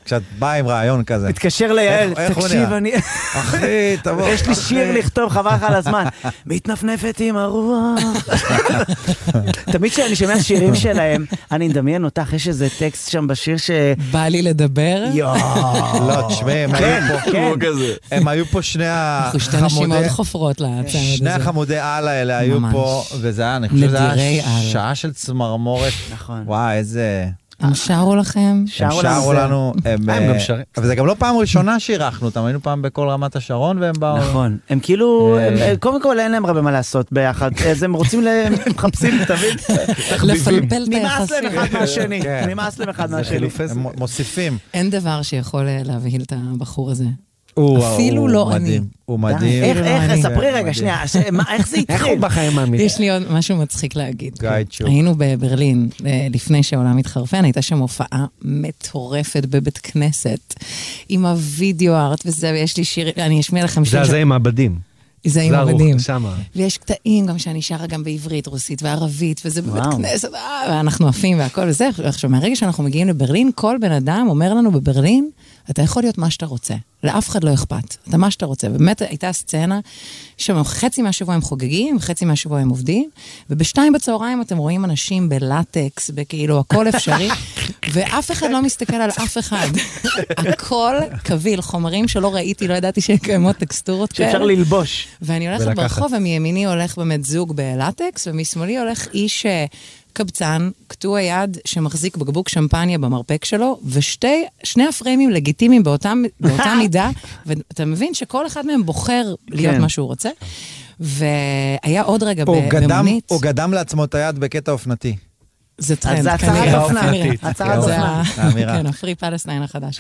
כשאת באה עם רעיון כזה. מתקשר ליעל, תקשיב, אני... אחי, תבוא. יש לי שיר לכתוב, חבל לך על הזמן. מתנפנפת עם הרוח. תמיד כשאני שומע שירים שלהם, אני מדמיין אותך, יש איזה טקסט שם בשיר ש... בא לי לדבר? יואו. לא, תשמעי, הם היו פה. הם היו פה שני החמודי... אנחנו שתי נשים מאוד חופרות להצמד הזה. שני החמודי על האלה היו פה, וזה היה, אני חושב שזה היה שעה של צמרמורת. נכון. וואי, איזה... הם שרו לכם? הם שרו לנו. הם גם שרים. אבל זה גם לא פעם ראשונה שאירחנו אותם, היינו פעם בכל רמת השרון והם באו... נכון. הם כאילו, קודם כל אין להם הרבה מה לעשות ביחד. אז הם רוצים, הם מחפשים, תבין? לפלפל את נמאס היחסים. להם אחד מהשני. נמאס להם אחד מהשני. הם מוסיפים. אין דבר שיכול להבהיל את הבחור הזה. אפילו לא אני. הוא מדהים. איך, איך, ספרי רגע, שנייה, איך זה התחיל? איך הוא בחיים מאמין? יש לי עוד משהו מצחיק להגיד. גיא צ'וק. היינו בברלין, לפני שהעולם התחרפן, הייתה שם הופעה מטורפת בבית כנסת, עם הוידאו ארט וזה, ויש לי שיר, אני אשמיע לכם שיר. זה זה עם הבדים. זה עם הבדים. ויש קטעים גם שאני שרה גם בעברית, רוסית וערבית, וזה בבית כנסת, ואנחנו עפים והכל וזה. עכשיו, מהרגע שאנחנו מגיעים לברלין, כל בן אדם אומר לנו בברלין, אתה יכול להיות מה שאתה רוצה. לאף אחד לא אכפת. אתה מה שאתה רוצה. באמת הייתה סצנה, שחצי מהשבוע הם חוגגים, חצי מהשבוע הם עובדים, ובשתיים בצהריים אתם רואים אנשים בלטקס, בכאילו הכל אפשרי, ואף אחד לא מסתכל על אף אחד. הכל קביל, חומרים שלא ראיתי, לא ידעתי שקיימות טקסטורות כאלה. שאפשר ללבוש. ואני הולכת ברחוב, ומימיני הולך באמת זוג בלטקס, ומשמאלי הולך איש... קבצן, קטוע יד שמחזיק בקבוק שמפניה במרפק שלו, ושתי, שני הפריימים לגיטימיים באותה, באותה מידה, ואתה מבין שכל אחד מהם בוחר להיות מה שהוא רוצה, והיה עוד רגע במונית. הוא גדם לעצמו את היד בקטע אופנתי. זה טרנד. זה הצהרת אופנה. הצהרת אופנה. האמירה. כן, הפרי פלסטיין החדש.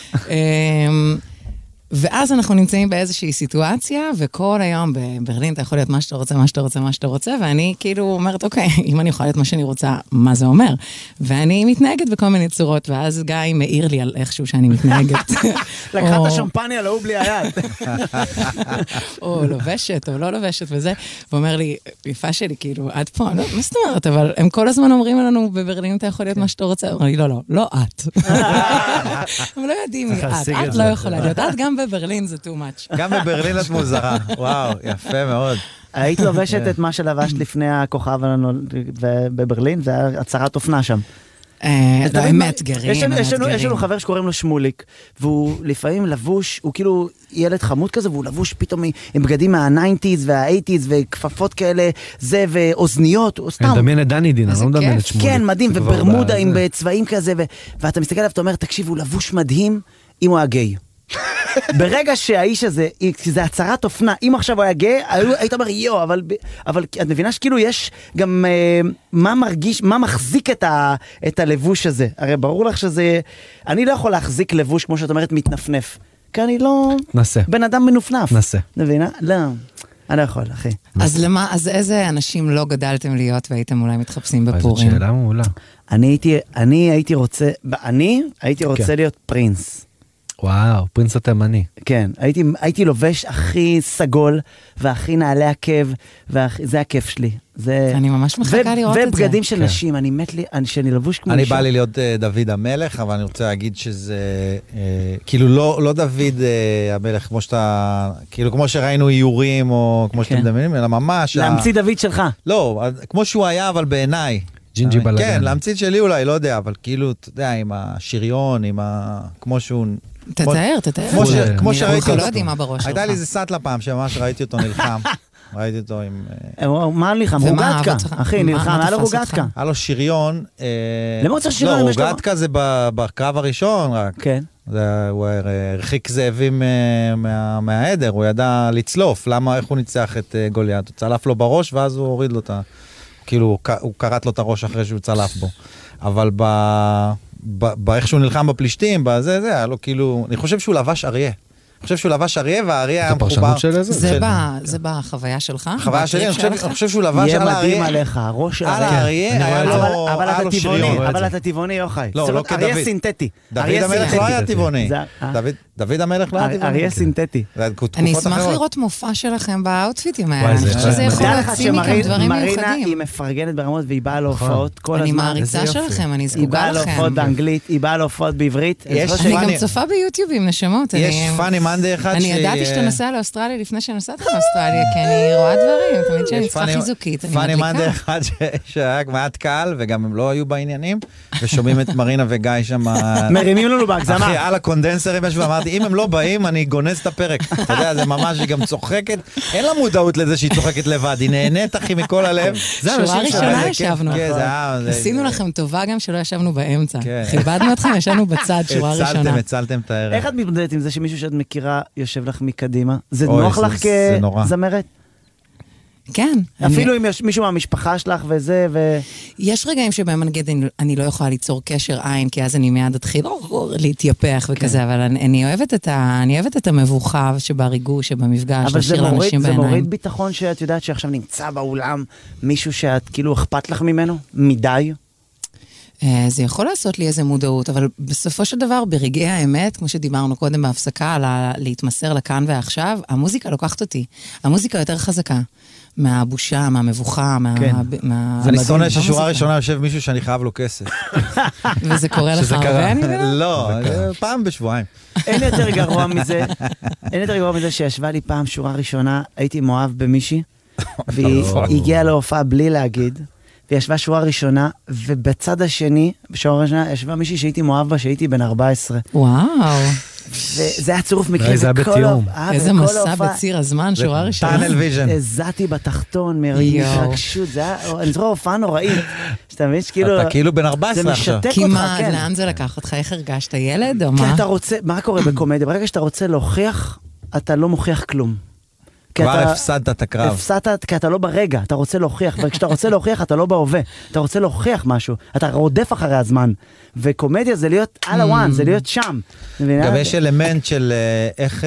ואז אנחנו נמצאים באיזושהי סיטואציה, וכל היום בברלין אתה יכול להיות מה שאתה רוצה, מה שאתה רוצה, מה שאתה רוצה, ואני כאילו אומרת, אוקיי, אם אני יכולה להיות מה שאני רוצה, מה זה אומר? ואני מתנהגת בכל מיני צורות, ואז גיא מעיר לי על איכשהו שאני מתנהגת. לקחה את השמפניה, לא בלי היד. או לובשת, או לא לובשת, וזה, ואומר לי, יפה שלי, כאילו, עד פה, מה זאת אומרת? אבל הם כל הזמן אומרים לנו, בברלין אתה יכול להיות מה שאתה רוצה, אומר לי, לא, לא, לא את. הם לא יודעים מי את, את לא יכולה להיות, את גם בברלין זה too much. גם בברלין את מוזרה. וואו, יפה מאוד. היית לובשת את מה שלבשת לפני הכוכב בברלין, זה היה הצהרת אופנה שם. באמת גרים. יש לנו חבר שקוראים לו שמוליק, והוא לפעמים לבוש, הוא כאילו ילד חמוד כזה, והוא לבוש פתאום עם בגדים מה-תשעים וה-שמונים וכפפות כאלה, זה ואוזניות, או סתם. אני מדמיין את דני דין, אני לא מדמיין את שמוליק. כן, מדהים, וברמודה עם צבעים כזה, ואתה מסתכל עליו, אתה אומר, תקשיב, הוא לבוש מדהים, אם הוא היה גיי. ברגע שהאיש הזה, זה הצהרת אופנה, אם עכשיו הוא היה גיי, היית אומר, יו, אבל, אבל את מבינה שכאילו יש גם מה מרגיש, מה מחזיק את, ה, את הלבוש הזה. הרי ברור לך שזה, אני לא יכול להחזיק לבוש, כמו שאת אומרת, מתנפנף. כי אני לא... נסה. בן אדם מנופנף. נסה. מבינה? לא. אני לא יכול, אחי. אז למה, אז איזה אנשים לא גדלתם להיות והייתם אולי מתחפשים בפורים? זאת שאלה מעולה. אני הייתי, אני הייתי רוצה, אני הייתי רוצה להיות פרינס. וואו, פרינס התימני. כן, הייתי, הייתי לובש הכי סגול, והכי נעלי עקב, וזה הכיף שלי. זה... אני ממש מחכה לראות את זה. ובגדים של נשים, אני מת לי, שאני לבוש כמו אני בא לי להיות דוד המלך, אבל אני רוצה להגיד שזה, כאילו לא דוד המלך, כמו שאתה, כאילו כמו שראינו איורים, או כמו שאתם מדמיינים, אלא ממש... להמציא דוד שלך. לא, כמו שהוא היה, אבל בעיניי. ג'ינג'י בלגן. כן, להמציא שלי אולי, לא יודע, אבל כאילו, אתה יודע, עם השריון, עם ה... כמו שהוא... תתאר, תתאר. כמו שראיתי אותו. לא יודעים מה בראש שלך. הייתה לי איזה סאטלה פעם, שממש ראיתי אותו נלחם. ראיתי אותו עם... מה נלחם? רוגטקה. אחי, נלחם, היה לו רוגטקה. היה לו שריון. למה רוצה שריון? לא, רוגטקה זה בקרב הראשון רק. כן. הוא הרחיק זאבים מהעדר, הוא ידע לצלוף. למה, איך הוא ניצח את גוליית? הוא צלף לו בראש, ואז הוא הוריד לו את ה... כאילו, הוא קראת לו את הראש אחרי שהוא צלף בו. אבל ב... באיך שהוא נלחם בפלישתים, בזה, זה, היה לו כאילו, אני חושב שהוא לבש אריה. חושב שהוא לבש אריה, והאריה היה מחובר. זה בחוויה שלך? חוויה שלי, אני חושב שהוא לבש על האריה. יהיה מדהים עליך, הראש של האריה היה לו שריון. אבל אתה טבעוני, יוחאי. לא, לא כדוד. אריה סינתטי. דוד המלך לא היה טבעוני. דוד המלך לא היה טבעוני. אריה סינתטי. אני אשמח לראות מופע שלכם באוטפיטים האלה. אני חושב שזה יכול להוציא מכם דברים מיוחדים. מרינה היא מפרגנת ברמות והיא באה להופעות כל הזמן. אני מעריצה שלכם, אני זקוקה לכם. היא באה להופעות באנגלית, היא באה להופעות בעברית. אני גם צופה ביוטיובים, נשמות. יש פאני מנדי אחד אני ידעתי שאתה נוסע לאוסטרליה לפני שנסעת לאוסטרליה, כי אני רואה דברים, תמיד שאני צריכה חיזוקית, אני מדליקה. פאני מנדי אחד שהיה מעט קהל, וגם הם לא היו בעניינים, ושומעים את מרינה וגיא שם... מרימים לנו בהגזמה. אחי, על הקונדנסרים יש, ואמרתי, אם הם לא באים, אני גונז את הפרק. אתה יודע, זה ממש, היא גם צוחקת. אין לה מודעות לזה שהיא צוחקת לבד, היא נהנית, אחי, מכל הלב. שורה ראשונה ישבנו. עשינו לכם טובה גם שלא ישבנו באמצע. כיבדנו אתכם, ישבנו בצד, שורה ראשונה. הצלתם, הצלתם את הערב. איך את מתמודדת עם זה שמישהו שאת מכירה יושב לך מקדימה? זה נוח לך כזמרת? כן. אפילו אם יש מישהו מהמשפחה שלך וזה, ו... יש רגעים שבהם נגיד אני לא יכולה ליצור קשר עין, כי אז אני מיד אתחיל להתייפח וכזה, אבל אני אוהבת את ה... אני אוהבת את המבוכה שבריגוש, שבמפגש, לשיר לאנשים בעיניים. אבל זה מוריד ביטחון שאת יודעת שעכשיו נמצא באולם מישהו שאת כאילו אכפת לך ממנו? מדי? זה יכול לעשות לי איזה מודעות, אבל בסופו של דבר, ברגעי האמת, כמו שדיברנו קודם בהפסקה, על להתמסר לכאן ועכשיו, המוזיקה לוקחת אותי. המוזיקה יותר חזקה. מהבושה, מהמבוכה, מה... אני שונא ששורה ראשונה יושב מישהו שאני חייב לו כסף. וזה קורה לך הרבה? לא, פעם בשבועיים. אין יותר גרוע מזה, אין יותר גרוע מזה שישבה לי פעם שורה ראשונה, הייתי מאוהב במישהי, והיא הגיעה להופעה בלי להגיד, וישבה שורה ראשונה, ובצד השני, בשורה ראשונה, ישבה מישהי שהייתי מאוהב בה, שהייתי בן ארבע עשרה. וואו. וזה היה צירוף מקרים. זה היה בתיאום. איזה מסע בציר הזמן, שורה ראשונה. טאנל ויז'ן. הזעתי בתחתון, מהתרגשות, זה היה, אני זוכר הופעה נוראית. שאתה מבין שכאילו... אתה כאילו בן ארבע עשרה עכשיו. זה משתק אותך, כי מה, לאן זה לקח אותך? איך הרגשת ילד או מה? כי אתה רוצה, מה קורה בקומדיה? ברגע שאתה רוצה להוכיח, אתה לא מוכיח כלום. כבר הפסדת את הקרב. הפסדת, כי אתה לא ברגע, אתה רוצה להוכיח, וכשאתה רוצה להוכיח, אתה לא בהווה. אתה רוצה להוכיח משהו, אתה רודף אחרי הזמן. וקומדיה זה להיות על הוואן, זה להיות שם. גם יש אלמנט של איך,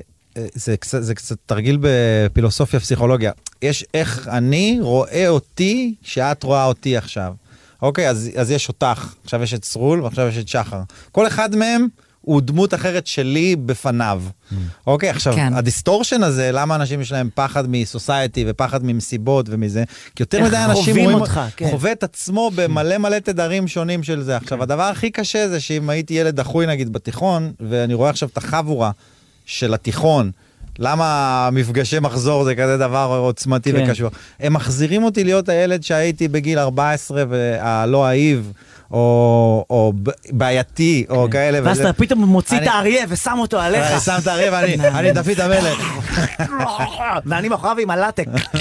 זה קצת תרגיל בפילוסופיה, פסיכולוגיה. יש איך אני רואה אותי, שאת רואה אותי עכשיו. אוקיי, אז יש אותך, עכשיו יש את סרול, ועכשיו יש את שחר. כל אחד מהם, הוא דמות אחרת שלי בפניו. אוקיי, עכשיו, הדיסטורשן הזה, למה אנשים יש להם פחד מסוסייטי ופחד ממסיבות ומזה? כי יותר מדי אנשים רואים אותך, חווה את עצמו במלא מלא תדרים שונים של זה. עכשיו, הדבר הכי קשה זה שאם הייתי ילד דחוי נגיד בתיכון, ואני רואה עכשיו את החבורה של התיכון, למה מפגשי מחזור זה כזה דבר עוצמתי וקשור? הם מחזירים אותי להיות הילד שהייתי בגיל ארבע עשרה והלא האיב, או בעייתי, או כאלה. ואז אתה פתאום מוציא את האריה ושם אותו עליך. אני שם את האריה ואני דוד המלך. ואני מאחוריו עם הלטק.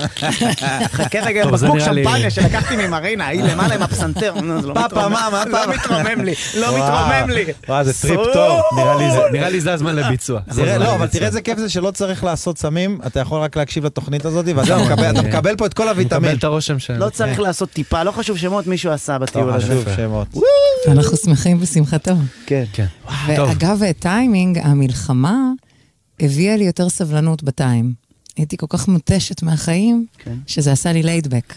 חכה רגע, בקבוק שמפניה שלקחתי ממרינה, היא למעלה עם הפסנתר. פאפה, מה? לא מתרומם לי, לא מתרומם לי. וואו, זה טריפ טוב. נראה לי זה הזמן לביצוע. לא, אבל תראה איזה כיף זה שלא צריך לעשות סמים, אתה יכול רק להקשיב לתוכנית הזאת, ואתה מקבל פה את כל הוויטמין. לא צריך לעשות טיפה, לא חשוב שמות מישהו עשה בטיול הזה. אנחנו שמחים בשמחתו. כן. ואגב, טיימינג, המלחמה הביאה לי יותר סבלנות בטיים. הייתי כל כך מוטשת מהחיים, שזה עשה לי ליידבק.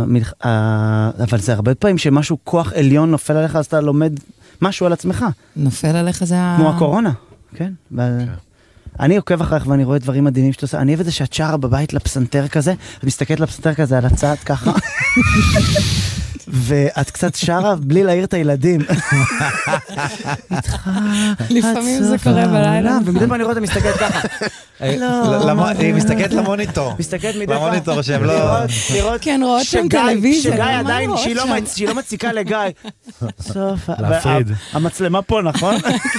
אבל זה הרבה פעמים שמשהו כוח עליון נופל עליך, אז אתה לומד משהו על עצמך. נופל עליך זה... כמו הקורונה, כן. אני עוקב אחריך ואני רואה דברים מדהימים שאתה עושה. אני אוהב את זה שאת שרה בבית לפסנתר כזה, את מסתכלת לפסנתר כזה על הצד ככה. ואת קצת שרה בלי להעיר את הילדים. לפעמים זה קורה בלילה. ומדי פעם אני רואה אותה מסתכלת ככה. היא מסתכלת למוניטור. מסתכלת מדי פעם. למוניטור שהם לא... כן, רואות שם טלוויזיה. שגיא עדיין, שהיא לא מציקה לגיא. סוף. המצלמה פה, נכון?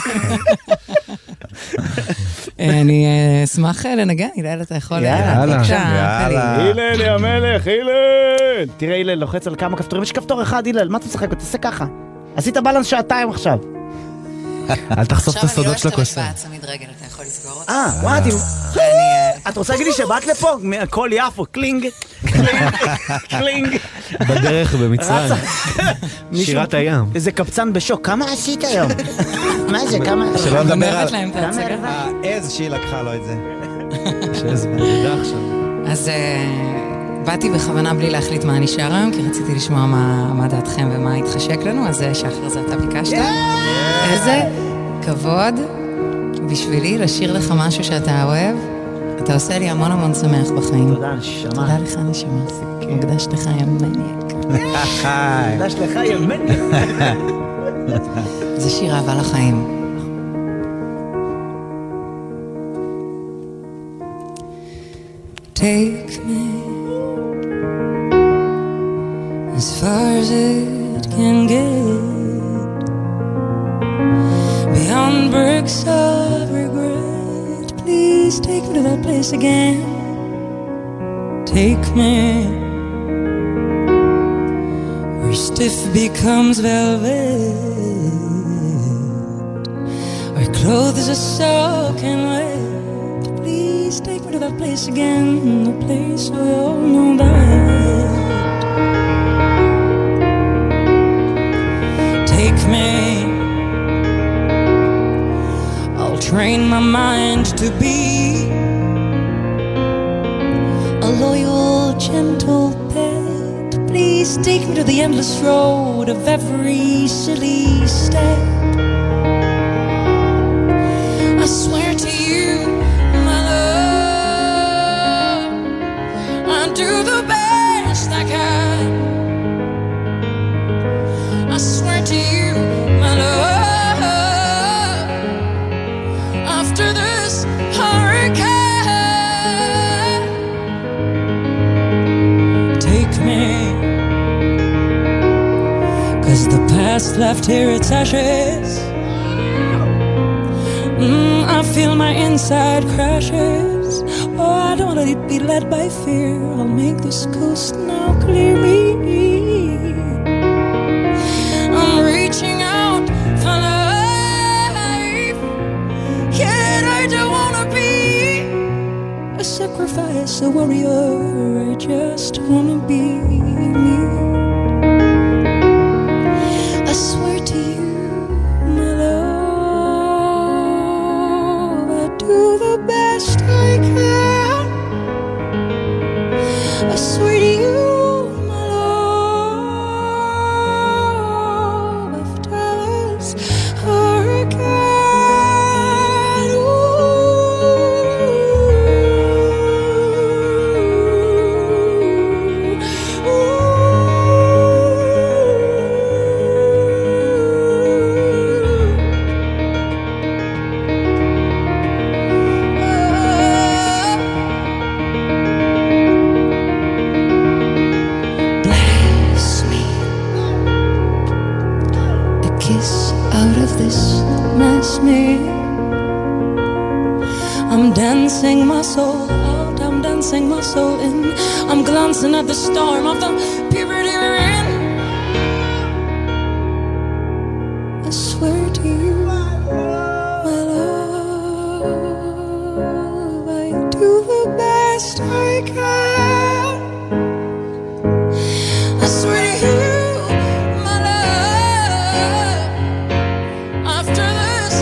אני אשמח לנגן, הלל, אתה יכול... יאללה, יאללה. הלל, יא מלך, הלל. תראה, הלל, לוחץ על כמה כפתורים. יש כפתור אחד, הלל, מה אתה משחק? תעשה ככה. עשית בלנס שעתיים עכשיו. אל תחשוף את הסודות של הכוסר. עכשיו אני לא אשתמש בעצמית רגל, אתה יכול לסגור אותה? אה, וואי, את רוצה להגיד לי שבאת לפה? כל יפו, קלינג. קלינג. בדרך במצרים. שירת הים. איזה קבצן בשוק, כמה עשית היום? מה זה, כמה? שלא נדבר על... העז שהיא לקחה לו את זה. שעז בנדע עכשיו. אז באתי בכוונה בלי להחליט מה אני שר היום, כי רציתי לשמוע מה דעתכם ומה התחשק לנו, אז שחר זה אתה ביקשת. איזה כבוד בשבילי לשיר לך משהו שאתה אוהב. אתה עושה לי המון המון שמח בחיים. תודה, נשמה. תודה לך, נשמה. מוקדש לך יא מניאק. מוקדש לך יא מניאק. זה שיר אהבה לחיים. Take me as far as it can get, beyond bricks of regret. Please take me to that place again. Take me where stiff becomes velvet, where clothes are soaking wet. Please take me to that place again, the place we all know that. Take me, I'll train my mind to be a loyal, gentle pet. Please take me to the endless road of every silly step. I swear to you, my love, I'll do the best I can. I swear to you, my love, after this hurricane, take me, 'cause the past left here its ashes. Mm, I feel my inside crashes. Oh, I don't want to be led by fear. I'll make this coast now clear me. I'm reaching out for life, yet I don't want to be a sacrifice, a warrior. I just want to be me. I swear to you, my love, I do the best I can. I swear to you, my love, after this hurricane, ooh, bless me, a kiss out of this mess me. I'm dancing my soul out, I'm dancing my soul in. I'm glancing at the storm of the puberty we're in. I swear to you, my love, I do the best I can. I swear to you, my love, after this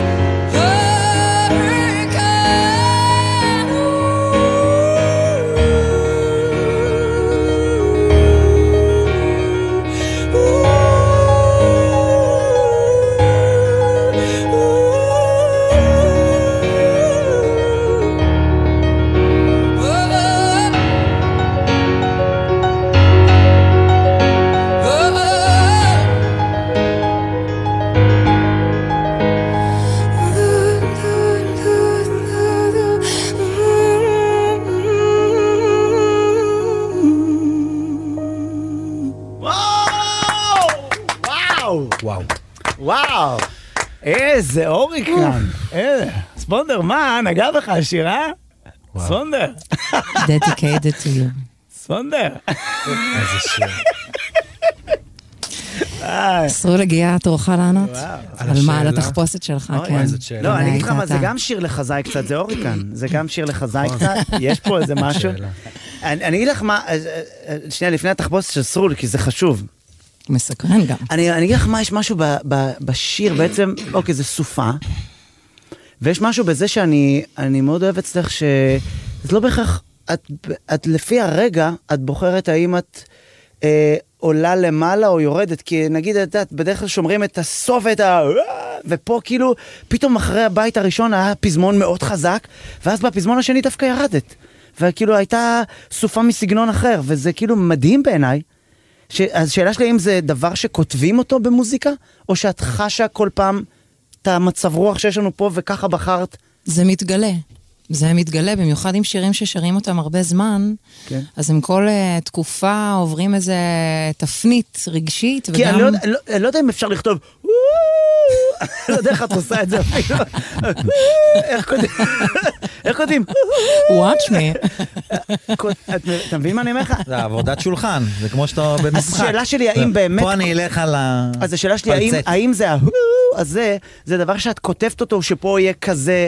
hurricane, ooh, ooh, וואו. וואו, איזה אוריקן. ספונדר, מה, נגע בך השיר, אה? ספונדר. Dedicated to you. ספונדר. איזה שיר. אסרו לגיעה, תורך לענות? על מה? על התחפושת שלך, כן. לא, אני אגיד לך מה, זה גם שיר לחזאי קצת, זה אוריקן. זה גם שיר לחזאי קצת, יש פה איזה משהו. אני אגיד לך מה, שנייה, לפני התחפושת של סרול, כי זה חשוב. מסקרן גם. אני אגיד לך מה, יש משהו בשיר, בעצם, אוקיי, זה סופה, ויש משהו בזה שאני מאוד אוהב אצלך, שזה לא בהכרח, את לפי הרגע, את בוחרת האם את עולה למעלה או יורדת, כי נגיד, את יודעת, בדרך כלל שומרים את הסוף, את ה... ופה כאילו, פתאום אחרי הבית הראשון היה פזמון מאוד חזק, ואז בפזמון השני דווקא ירדת. וכאילו הייתה סופה מסגנון אחר, וזה כאילו מדהים בעיניי. ש... אז שאלה שלי, אם זה דבר שכותבים אותו במוזיקה, או שאת חשה כל פעם את המצב רוח שיש לנו פה, וככה בחרת? זה מתגלה. זה מתגלה, במיוחד עם שירים ששרים אותם הרבה זמן, כן. אז הם כל uh, תקופה עוברים איזה תפנית רגשית, כי וגם... אני לא, לא, לא יודע אם אפשר לכתוב, לא יודע איך את עושה את זה אפילו. איך כותבים? Watch me. אתה מבין מה אני אומר לך? זה עבודת שולחן, זה כמו שאתה במשחק. אז השאלה שלי, האם באמת... פה אני אלך על הפלצט. אז השאלה שלי, האם זה הזה, זה דבר שאת כותבת אותו, שפה יהיה כזה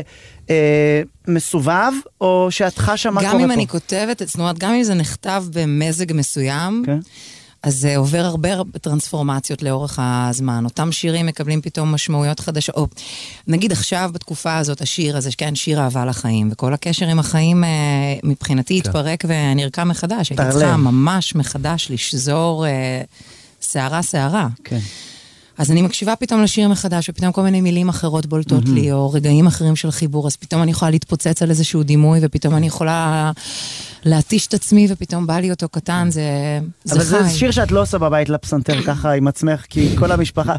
מסובב, או שאת חשה מה קורה פה? גם אם אני כותבת, זאת אומרת, גם אם זה נכתב במזג מסוים, אז זה עובר הרבה טרנספורמציות לאורך הזמן. אותם שירים מקבלים פתאום משמעויות חדשות. או נגיד עכשיו בתקופה הזאת, השיר הזה, כן, שיר אהבה לחיים, וכל הקשר עם החיים מבחינתי התפרק ונרקם מחדש. הייתי צריכה ממש מחדש לשזור שערה שערה. כן. אז אני מקשיבה פתאום לשיר מחדש, ופתאום כל מיני מילים אחרות בולטות mm-hmm. לי, או רגעים אחרים של חיבור, אז פתאום אני יכולה להתפוצץ על איזשהו דימוי, ופתאום אני יכולה להתיש את עצמי, ופתאום בא לי אותו קטן, זה, זה אבל חי. אבל זה שיר שאת לא עושה בבית לפסנתר ככה עם עצמך, כי כל המשפחה...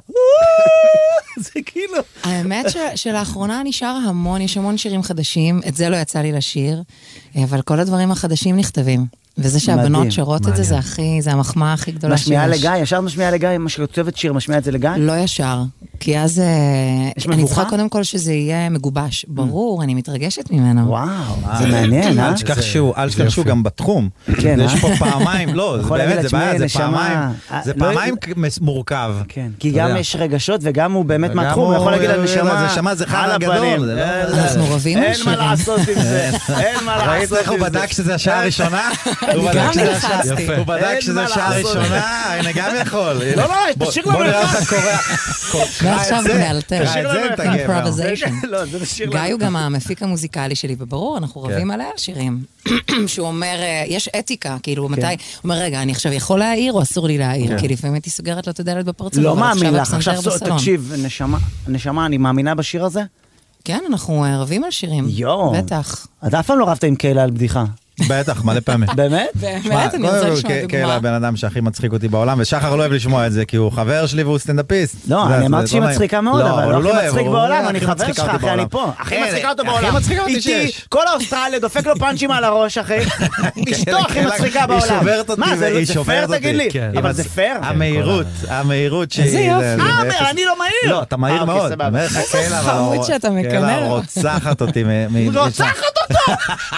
זה כאילו... האמת ש- שלאחרונה נשאר המון, יש המון שירים חדשים, את זה לא יצא לי לשיר, אבל כל הדברים החדשים נכתבים. וזה שהבנות שרות את זה, זה הכי, זה המחמאה הכי גדולה שיש. משמיעה לגיא, ישר משמיעה לגיא, מה שכותבת שיר, משמיעה את זה לגיא? לא ישר, כי אז אני צריכה קודם כל שזה יהיה מגובש. ברור, אני מתרגשת ממנו. וואו, זה מעניין, אה? אל תשכח שהוא גם בתחום. יש פה פעמיים, לא, באמת, זה בעיה, זה פעמיים, זה פעמיים מורכב. כי גם יש רגשות, וגם הוא באמת מהתחום, הוא יכול להגיד על נשמה, זה חל גדול. אנחנו רבים על שירים. אין מה לעשות עם זה, אין מה לעשות עם זה. ראית איך הוא בדק שזה השעה הראשונה? הוא בדק שזה שעה ראשונה, הנה גם יכול. לא, לא, תשאיר לנו בוא נראה לך קורא. ועכשיו מאלתר. תשאיר לנו את הגבר. גיא הוא גם המפיק המוזיקלי שלי, וברור, אנחנו רבים עליה שירים. שהוא אומר, יש אתיקה, כאילו, מתי, הוא אומר, רגע, אני עכשיו יכול להעיר או אסור לי להעיר? כי לפעמים הייתי סוגרת לו את הדלת בפרצוף. לא מאמין לך, עכשיו תקשיב, נשמה, אני מאמינה בשיר הזה? כן, אנחנו רבים על שירים. יו. בטח. אתה אף פעם לא רבת עם קהילה על בדיחה. בטח, מלא פעמים. באמת? באמת, אני רוצה לשמוע דוגמה. קהילה הבן אדם שהכי מצחיק אותי בעולם, ושחר לא אוהב לשמוע את זה, כי הוא חבר שלי והוא סטנדאפיסט. לא, אני אמרתי שהיא מצחיקה מאוד, אבל לא הכי מצחיק בעולם, אני חבר שלך, אחי, אני פה. הכי מצחיקה אותו בעולם. איתי, כל האוסטרליה, דופק לו פאנצ'ים על הראש, אחי. אשתו הכי מצחיקה בעולם. היא שוברת אותי והיא שוברת אותי. תגיד לי, אבל זה פייר. המהירות, המהירות שהיא... איזה יופי. אה, אני לא מהיר. לא, אתה מהיר מאוד. חמוד שאתה מקנא. רוצחת אותי. רוצחת אותו!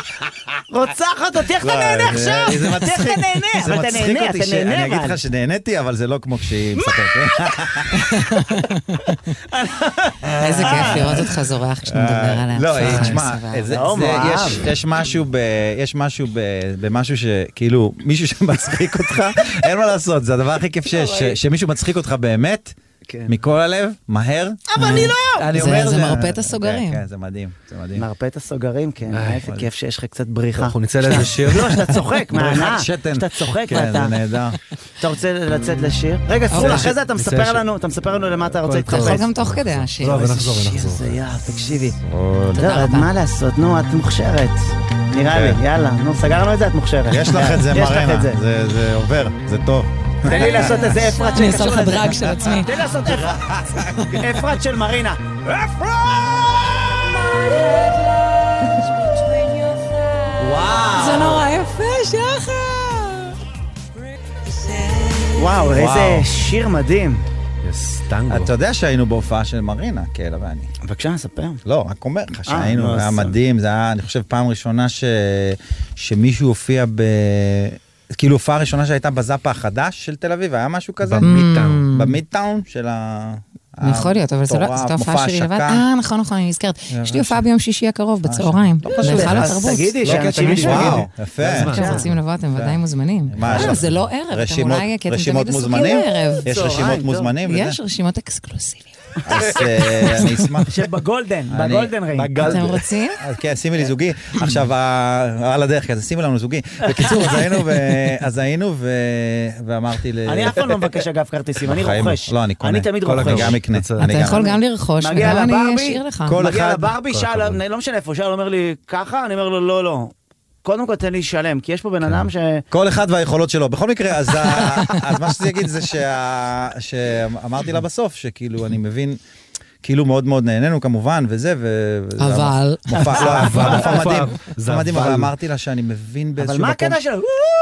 רוצחת אותי, איך אתה נהנה עכשיו? איך אתה נהנה? אבל אתה נהנה, אתה נהנה. אני אגיד לך שנהניתי, אבל זה לא כמו כשהיא מספרת. איזה כיף לראות אותך זורח כשאתה מדבר עליה. לא, תשמע, יש משהו במשהו שכאילו, מישהו שמצחיק אותך, אין מה לעשות, זה הדבר הכי כיף שיש, שמישהו מצחיק אותך באמת, מכל הלב, מהר. אבל אני לא! זה מרפא את הסוגרים. כן, זה מדהים, זה מדהים. מרפא את הסוגרים, כן. איזה כיף שיש לך קצת בריחה. אנחנו נצא לאיזה שיר. לא, שאתה צוחק, מהענה. שאתה צוחק ואתה... כן, זה נהדר. אתה רוצה לצאת לשיר? רגע, ספור, אחרי זה אתה מספר לנו, אתה מספר לנו למה אתה רוצה להתחפש. אתה יכול גם תוך כדי השיר. לא, ונחזור, ונחזור. זה יאללה, תקשיבי. לא, מה לעשות? נו, את מוכשרת. נראה לי, יאללה. נו, סגרנו את זה, את מוכשרת. יש לך את זה, מרנה. זה עובר, זה טוב. תן לי לעשות איזה אפרת אני אעשה לך דרג של עצמי. תן לי לעשות אפרת של מרינה. אפרת! וואו! זה נורא יפה, שחר! וואו, איזה שיר מדהים. אתה יודע שהיינו בהופעה של מרינה, קהילה ואני. בבקשה, נספר. לא, רק אומר לך שהיינו, היה מדהים, זה היה, אני חושב, פעם ראשונה שמישהו הופיע ב... כאילו הופעה הראשונה שהייתה בזאפה החדש של תל אביב, היה משהו כזה? במידטאון. במידטאון של ה... יכול להיות, אבל זאת ההופעה שלי לבד. אה, נכון, נכון, אני נזכרת. יש לי הופעה ביום שישי הקרוב, בצהריים. בהיכל התרבות. תגידי, שאנשים ישמעו. יפה. אתם רוצים לבוא, אתם ודאי מוזמנים. זה לא ערב, אתם אולי, כי אתם תמיד עסוקים בערב. יש רשימות מוזמנים? יש רשימות אקסקלוסיביות. אז אני אשמח. שבגולדן, בגולדן ריינג. אתם רוצים? כן, שימי לי זוגי. עכשיו, על הדרך, אז שימי לנו זוגי. בקיצור, אז היינו ואמרתי ל... אני אף פעם לא מבקש אגב כרטיסים, אני רוכש. לא, אני קונה. אני תמיד רוכש. אתה יכול גם לרכוש, וגם אני אשאיר לך. מגיע לברבי, לא משנה איפה, שאל אומר לי ככה, אני אומר לו לא, לא. קודם כל תן לי שלם, כי יש פה בן אדם ש... כל אחד והיכולות שלו. בכל מקרה, אז מה שאני אגיד זה שאמרתי לה בסוף, שכאילו אני מבין, כאילו מאוד מאוד נהנינו כמובן, וזה, ו... אבל... מופע מדהים. מופע מדהים, אבל אמרתי לה שאני מבין באיזשהו מקום... אבל מה הקטע שלו?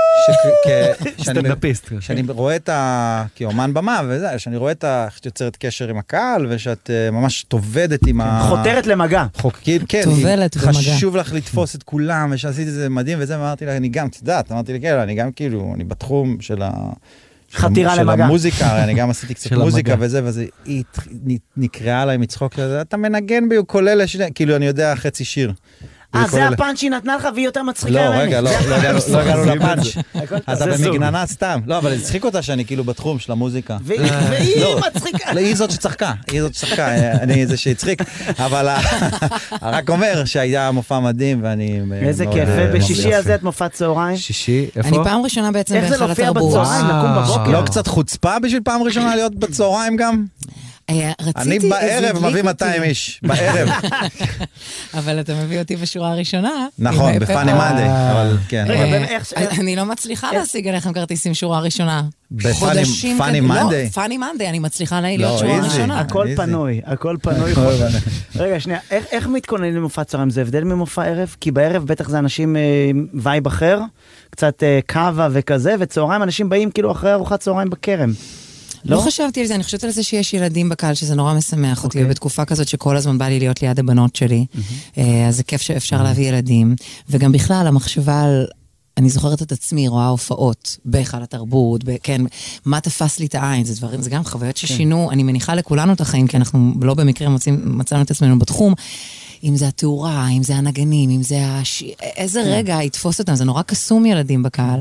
סטנדאפיסט. שאני רואה את ה... כאומן במה, וזה, שאני רואה את ה... איך שאת יוצרת קשר עם הקהל, ושאת ממש תובדת עם ה... חותרת למגע. כן, תובלת במגע. חשוב לך לתפוס את כולם, ושעשיתי את זה מדהים, וזה, ואמרתי לה, אני גם, תדעת, אמרתי לי, כן, אני גם כאילו, אני בתחום של ה... חתירה למגע. של המוזיקה, אני גם עשיתי קצת מוזיקה וזה, וזה, היא נקראה עליי מצחוק, אתה מנגן ביוקוללה, כאילו אני יודע חצי שיר. אה, זה הפאנץ' שהיא נתנה לך והיא יותר מצחיקה ממני. ממני. לא, רגע, לא הגענו לפאנץ'. אתה במגננה סתם. לא, אבל הצחיק אותה שאני כאילו בתחום של המוזיקה. והיא מצחיקה. היא זאת שצחקה, היא זאת שצחקה, אני זה שהצחיק. אבל רק אומר שהיה מופע מדהים ואני... איזה כיף, ובשישי הזה את מופע צהריים? שישי, איפה? אני פעם ראשונה בעצם בהיכל התרבות. איך זה להופיע בצהריים, לקום בבוקר? לא קצת חוצפה בשביל פעם ראשונה להיות בצהריים גם? אני בערב מביא מאתיים איש, בערב. אבל אתה מביא אותי בשורה הראשונה. נכון, בפאני מנדי, אבל כן. אני לא מצליחה להשיג עליכם כרטיסים שורה ראשונה. בפאני מנדי? לא, פאני מנדי, אני מצליחה להיות שורה ראשונה. הכל פנוי, הכל פנוי. רגע, שנייה, איך מתכוננים למופע צהריים? זה הבדל ממופע ערב? כי בערב בטח זה אנשים וייב אחר, קצת קאבה וכזה, וצהריים אנשים באים כאילו אחרי ארוחת צהריים בכרם. לא חשבתי על זה, אני חושבת על זה שיש ילדים בקהל, שזה נורא משמח אותי, ובתקופה כזאת שכל הזמן בא לי להיות ליד הבנות שלי, אז זה כיף שאפשר להביא ילדים, וגם בכלל המחשבה על, אני זוכרת את עצמי, רואה הופעות, בהיכל התרבות, כן, מה תפס לי את העין, זה דברים, זה גם חוויות ששינו, אני מניחה לכולנו את החיים, כי אנחנו לא במקרה מצאנו את עצמנו בתחום, אם זה התאורה, אם זה הנגנים, אם זה הש... איזה רגע יתפוס אותם, זה נורא קסום ילדים בקהל.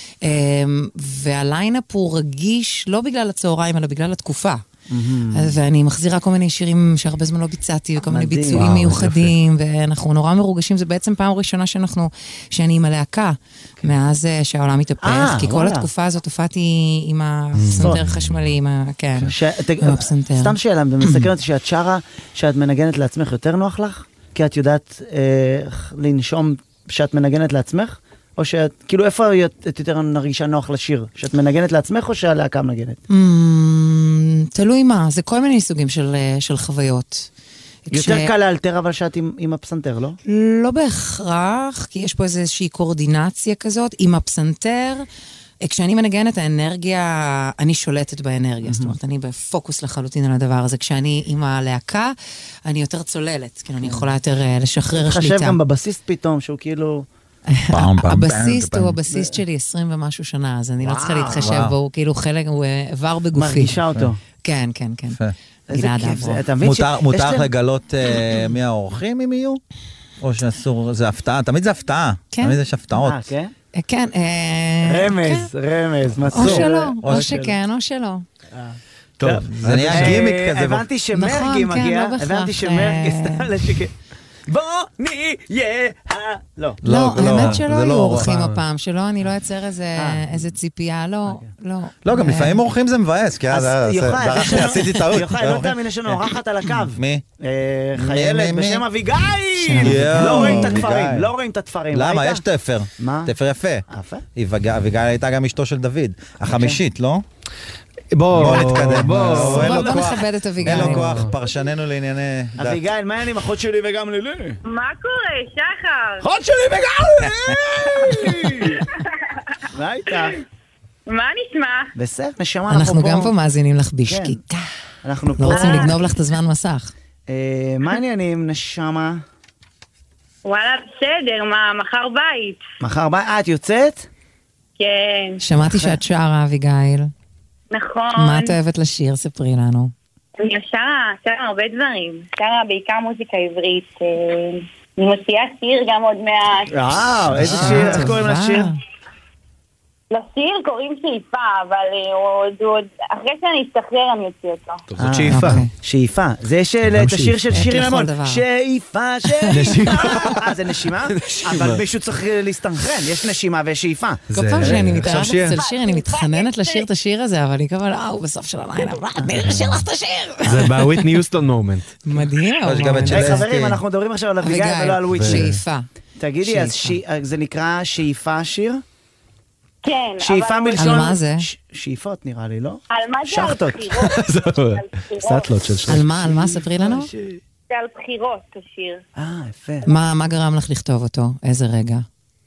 והליינאפ הוא רגיש לא בגלל הצהריים, אלא בגלל התקופה. ואני מחזירה כל מיני שירים שהרבה זמן לא ביצעתי, וכל מיני ביצועים מיוחדים, ואנחנו נורא מרוגשים. זה בעצם פעם ראשונה שאנחנו, שאני עם הלהקה, מאז שהעולם מתהפך, כי כל התקופה הזאת הופעתי עם הפסנתר חשמלי, עם הפסנתר. סתם שאלה, ומסתכלת שאת שרה, שאת מנגנת לעצמך, יותר נוח לך? כי את יודעת לנשום שאת מנגנת לעצמך? או שאת, כאילו, איפה את יותר נרגישה נוח לשיר? שאת מנגנת לעצמך או שהלהקה מנגנת? תלוי מה, זה כל מיני סוגים של חוויות. יותר קל לאלתר אבל שאת עם הפסנתר, לא? לא בהכרח, כי יש פה איזושהי קורדינציה כזאת, עם הפסנתר, כשאני מנגנת האנרגיה, אני שולטת באנרגיה, זאת אומרת, אני בפוקוס לחלוטין על הדבר הזה, כשאני עם הלהקה, אני יותר צוללת, כאילו, אני יכולה יותר לשחרר שליטה. חשב גם בבסיסט פתאום, שהוא כאילו... הבסיסט הוא הבסיסט שלי עשרים ומשהו שנה, אז אני לא צריכה להתחשב בו, הוא כאילו חלק, הוא עבר בגופי. מרגישה אותו. כן, כן, כן. גלעד אברו. מותר לך לגלות מי האורחים אם יהיו? או שאסור, זה הפתעה, תמיד זה הפתעה. תמיד יש הפתעות. כן? כן. רמז, רמז, מסור. או שלא, או שכן, או שלא. טוב, זה נהיה גימיק כזה. הבנתי שמרגי מגיע, הבנתי שמרגי סתם לשקר. בוא נהיה ה... לא. לא, האמת שלא היו אורחים הפעם, שלא, אני לא אצר איזה ציפייה, לא, לא. לא, גם לפעמים אורחים זה מבאס, כי אז עשיתי טעות. יוחאי, לא תאמין, יש לנו אורחת על הקו. מי? חיילת בשם אביגיל! לא רואים את התפרים, לא רואים את התפרים. למה? יש תפר. מה? תפר יפה. יפה? אביגיל הייתה גם אשתו של דוד, החמישית, לא? בוא נתקדם, בוא נכבד את אביגיל. אין לו כוח, פרשננו לענייני דת. אביגיל, מה אני עם אחות שלי וגם לילי? מה קורה, שחר? אחות שלי וגם לילי! מה איתך? מה נשמע? בסדר, נשמה, אנחנו פה. אנחנו גם פה מאזינים לך בשקיקה. אנחנו פה. לא רוצים לגנוב לך את הזמן מסך. מה העניינים, נשמה? וואלה, בסדר, מה, מחר בית. מחר בית? אה, את יוצאת? כן. שמעתי שאת שרה, אביגיל. נכון. מה את אוהבת לשיר? ספרי לנו. אני שרה, שרה הרבה דברים. שרה בעיקר מוזיקה עברית. אני מוציאה שיר גם עוד מעט. וואו, איזה שיר? איך קוראים לשיר? לשיר קוראים שאיפה, אבל עוד אחרי שאני אשתחרר אני אוציא אותו. זאת שאיפה. שאיפה. זה יש את השיר של שירי ממון. שאיפה, שאיפה. אה, זה נשימה? אבל מישהו צריך להסתנכרן, יש נשימה ושאיפה. כל פעם שאני מתארחת אצל שיר, אני מתחננת לשיר את השיר הזה, אבל אני כבר, אה, הוא בסוף של הלילה, אני אשיר לך את השיר. זה בוויטני יוסטון מומנט. מדהים. חברים, אנחנו מדברים עכשיו על אביגיל ולא על וויטני. שאיפה. תגידי, אז זה נקרא שאיפה שיר? כן, שאיפה מלשון... על מה זה? שאיפות נראה לי, לא? על מה זה? על בחירות. סטלות של שיר. על מה? על מה? ספרי לנו. זה על בחירות, השיר. אה, יפה. מה גרם לך לכתוב אותו? איזה רגע?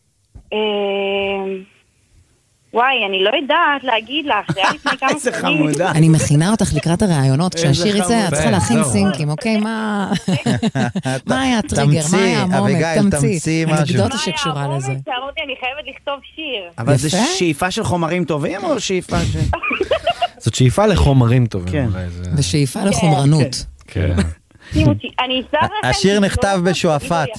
וואי, אני לא יודעת להגיד לך, זה היה לפני כמה איזה חמודה. אני מכינה אותך לקראת הרעיונות, כשהשיר יצא, את צריכה להכין סינקים, אוקיי? מה היה הטריגר? מה היה המומנט? תמציא. אנקדוטה שקשורה לזה. שאמרתי, אני חייבת לכתוב שיר. אבל זה שאיפה של חומרים טובים או שאיפה ש... זאת שאיפה לחומרים טובים. ושאיפה לחומרנות. כן. אני אשלח לכם... השיר נכתב בשועפאט.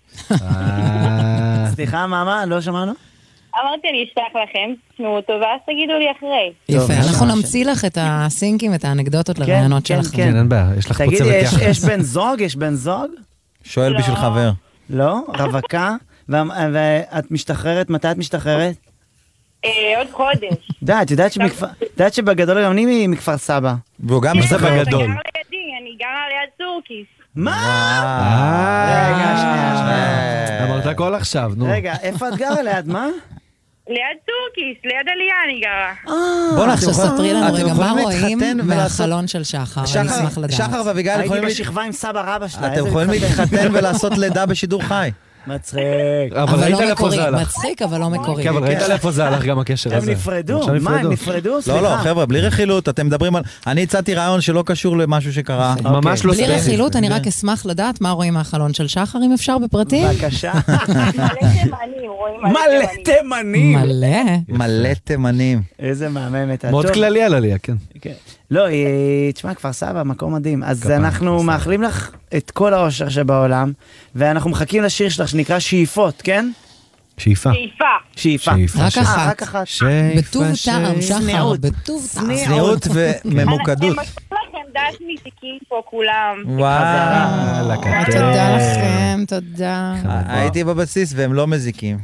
סליחה, מה? לא שמענו? אמרתי, אני אשלח לכם, תשמעו אותו, ואז תגידו לי אחרי. יפה, אנחנו נמציא לך את הסינקים, את האנקדוטות לרעיונות שלכם. כן, אין בעיה, יש לך פה צוות יחד. תגידי, יש בן זוג? יש בן זוג? שואל בשביל חבר. לא? רווקה? ואת משתחררת? מתי את משתחררת? עוד חודש. די, את יודעת שבגדול גם אני מכפר סבא. והוא גם זה בגדול. אני גרה ליד טורקיס. מה? רגע, שנייה, שנייה. אמרת הכל עכשיו, נו. רגע, איפה את גרה? ליד מה? ליד טורקיס, ליד עלייה אני גרה. בוא נחשוב, ספרי לנו רגע, מה רואים מהחלון של שחר? אני אשמח לדעת. שחר ואביגיל יכולים... הייתי בשכבה עם סבא רבא שלה. אתם יכולים להתחתן ולעשות לידה בשידור חי. מצחיק. אבל ראית לאיפה זה הלך. מצחיק, אבל לא מקורי. כן, אבל ראית לאיפה זה הלך גם הקשר הזה. הם נפרדו? מה, הם נפרדו? לא, לא, חבר'ה, בלי רכילות, אתם מדברים על... אני הצעתי רעיון שלא קשור למשהו שקרה. ממש לא בלי רכילות, אני רק אשמח לדעת מה רואים מהחלון של שחר, אם אפשר בפרטים. בבקשה. מלא תימנים, רואים מלא תימנים. מלא. מלא תימנים. איזה מהממת. מאוד כללי על עלייה, כן. לא, תשמע, כפר סבא, מקום מדהים. אז אנחנו מאחלים לך את כל האושר שבעולם, ואנחנו מחכים לשיר שלך שנקרא שאיפות, כן? שאיפה. שאיפה. שאיפה. רק אחת. רק אחת. בטוב טעם, שחר, בטוב טעם. צניעות וממוקדות. הם עשו לכם דעת מזיקים פה כולם. וואו. תודה לכם, תודה. הייתי בבסיס והם לא מזיקים.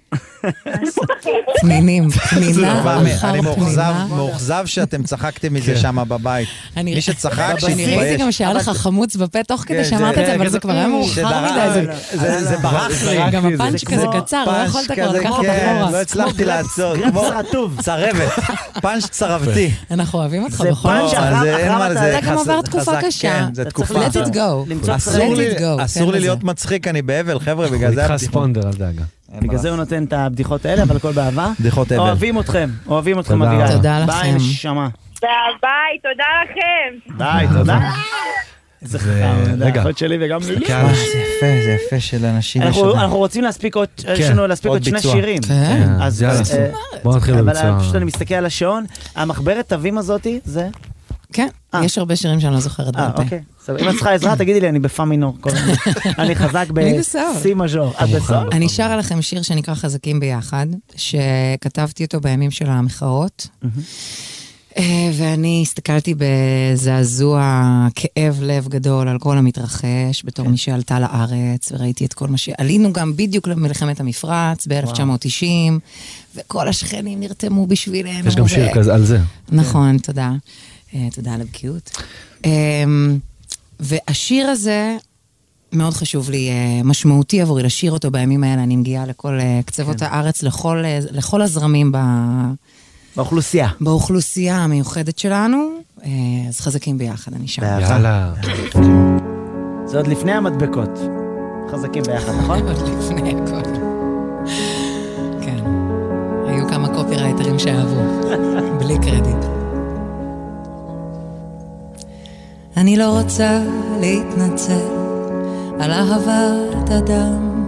פנינים, פנינה, אני מאוכזב שאתם צחקתם מזה שם בבית. מי שצחק שיתבייש. אני ראיתי גם שהיה לך חמוץ בפה תוך כדי שאמרת את זה, אבל זה כבר היה מאוחר מדי. זה ברח לי. גם הפאנץ' כזה קצר, לא יכולת כבר לקחת אחורה. לא הצלחתי לעצור. צרבת, פאנץ' צרבתי. אנחנו אוהבים אותך בכל זאת. אתה גם עובר תקופה קשה. Let it go. אסור לי להיות מצחיק, אני באבל, חבר'ה, בגלל זה איתך ספונדר, אל דאגה. בגלל זה הוא נותן את הבדיחות האלה, אבל הכל באהבה. בדיחות אבל. אוהבים אתכם, אוהבים אתכם אביגיל. תודה לכם. ביי, נשמה. ביי, תודה לכם. ביי, תודה. איזה חכם, האחות שלי וגם לי. זה יפה, זה יפה של אנשים. אנחנו רוצים להספיק עוד שני שירים. כן, אז יאללה, בוא נתחיל בביצוע. אבל פשוט אני מסתכל על השעון, המחברת תווים הזאתי, זה? כן, יש הרבה שירים שאני לא זוכרת אה, אוקיי. אם את צריכה עזרה, תגידי לי, אני בפא מינור. אני חזק בסי מז'ור. את בסוף? אני שרה לכם שיר שנקרא חזקים ביחד, שכתבתי אותו בימים של המחאות, ואני הסתכלתי בזעזוע, כאב לב גדול על כל המתרחש, בתור מי שעלתה לארץ, וראיתי את כל מה שעלינו גם בדיוק למלחמת המפרץ, ב-אלף תשע מאות תשעים, וכל השכנים נרתמו בשבילנו. יש גם שיר כזה על זה. נכון, תודה. תודה על הבקיאות. והשיר הזה מאוד חשוב לי, משמעותי עבורי, לשיר אותו בימים האלה, אני מגיעה לכל קצוות הארץ, לכל הזרמים באוכלוסייה. באוכלוסייה המיוחדת שלנו, אז חזקים ביחד, אני שם. יאללה. זה עוד לפני המדבקות. חזקים ביחד, נכון? עוד לפני הכל. כן. היו כמה קופירייטרים שאהבו, בלי קרדיט. אני לא רוצה להתנצל על אהבת אדם,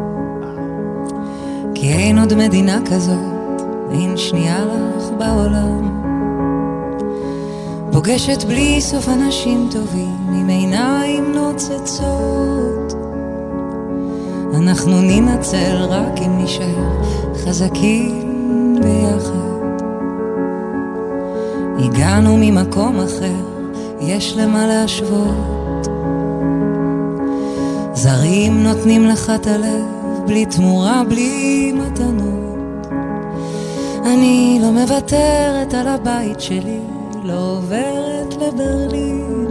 כי אין עוד מדינה כזאת, אין שנייה לך בעולם. פוגשת בלי סוף אנשים טובים עם עיניים נוצצות. אנחנו ננצל רק אם נשאר חזקים ביחד. הגענו ממקום אחר, יש למה להשוות. זרים נותנים לך את הלב בלי תמורה, בלי מתנות. אני לא מוותרת על הבית שלי, לא עוברת לברלין.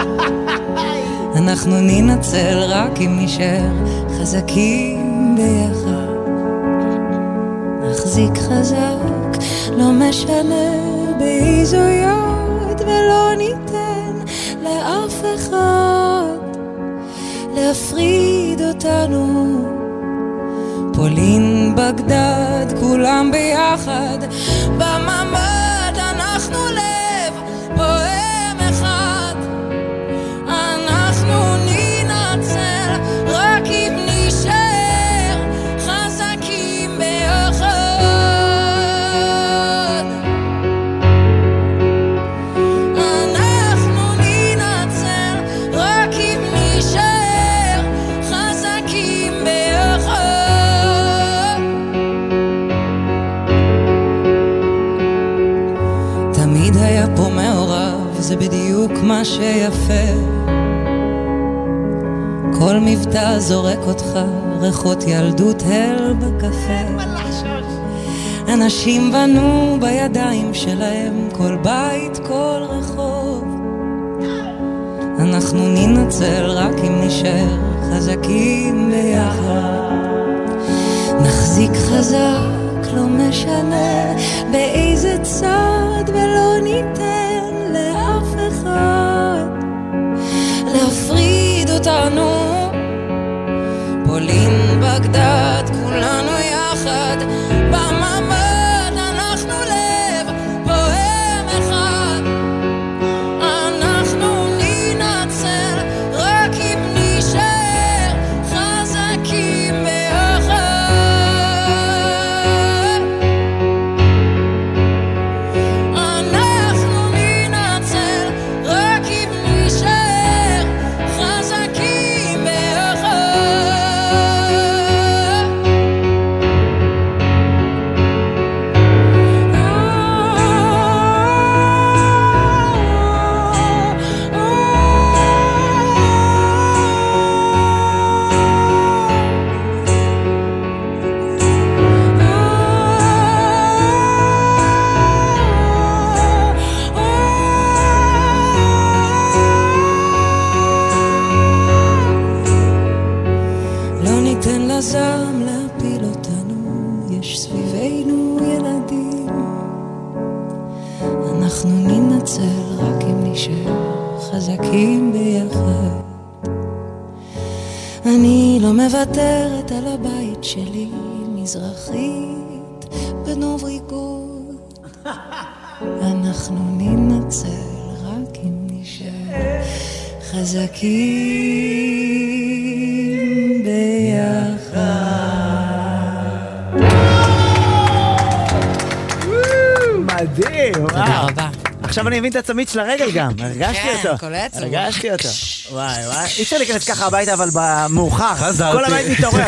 אנחנו ננצל רק אם נשאר חזקים ביחד. נחזיק חזק, לא משנה באיזו יד, ולא ניתן לאף אחד להפריד אותנו. פולין, בגדד, כולם ביחד בממד, אנחנו לב פועם אחד. אנחנו ננצל רק אם נשאר חזקים ביחד. אנחנו ננצל רק אם נשאר חזקים ביחד. תמיד היה פה מעורב, זה בדיוק מה שיפה. כל מבטא זורק אותך, ריחות ילדות הל בקפה. אנשים בנו בידיים שלהם, כל בית, כל רחוב. אנחנו ננצל רק אם נשאר חזקים ביחד. נחזיק חזק, לא משנה באיזה צד, ולא ניתן לאף אחד להפריד אותנו. פולין, בגדד, כולנו יחד בממד, אנחנו לב פועם אחד. אנחנו ננצל רק אם נשאר חזקים ביחד. אנחנו ננצל רק אם נשאר חזקים ביחד. לא ניתן לזעם להפיל אותנו, יש סביבנו ילדים. אנחנו ננצל רק אם נשאר חזקים ביחד. אני לא מוותרת על הבית שלי, מזרחית בנובריקוד. אנחנו ננצל רק אם נשאר חזקים ביחד. מדהים, תודה וואו. רבה. עכשיו אני מבין את הצמיד של הרגל גם, הרגשתי כן, אותו. קולט. הרגשתי אותו. וואי וואי, אי אפשר להיכנס ככה הביתה אבל במאוחר. חזרתי. כל הבית מתעורר.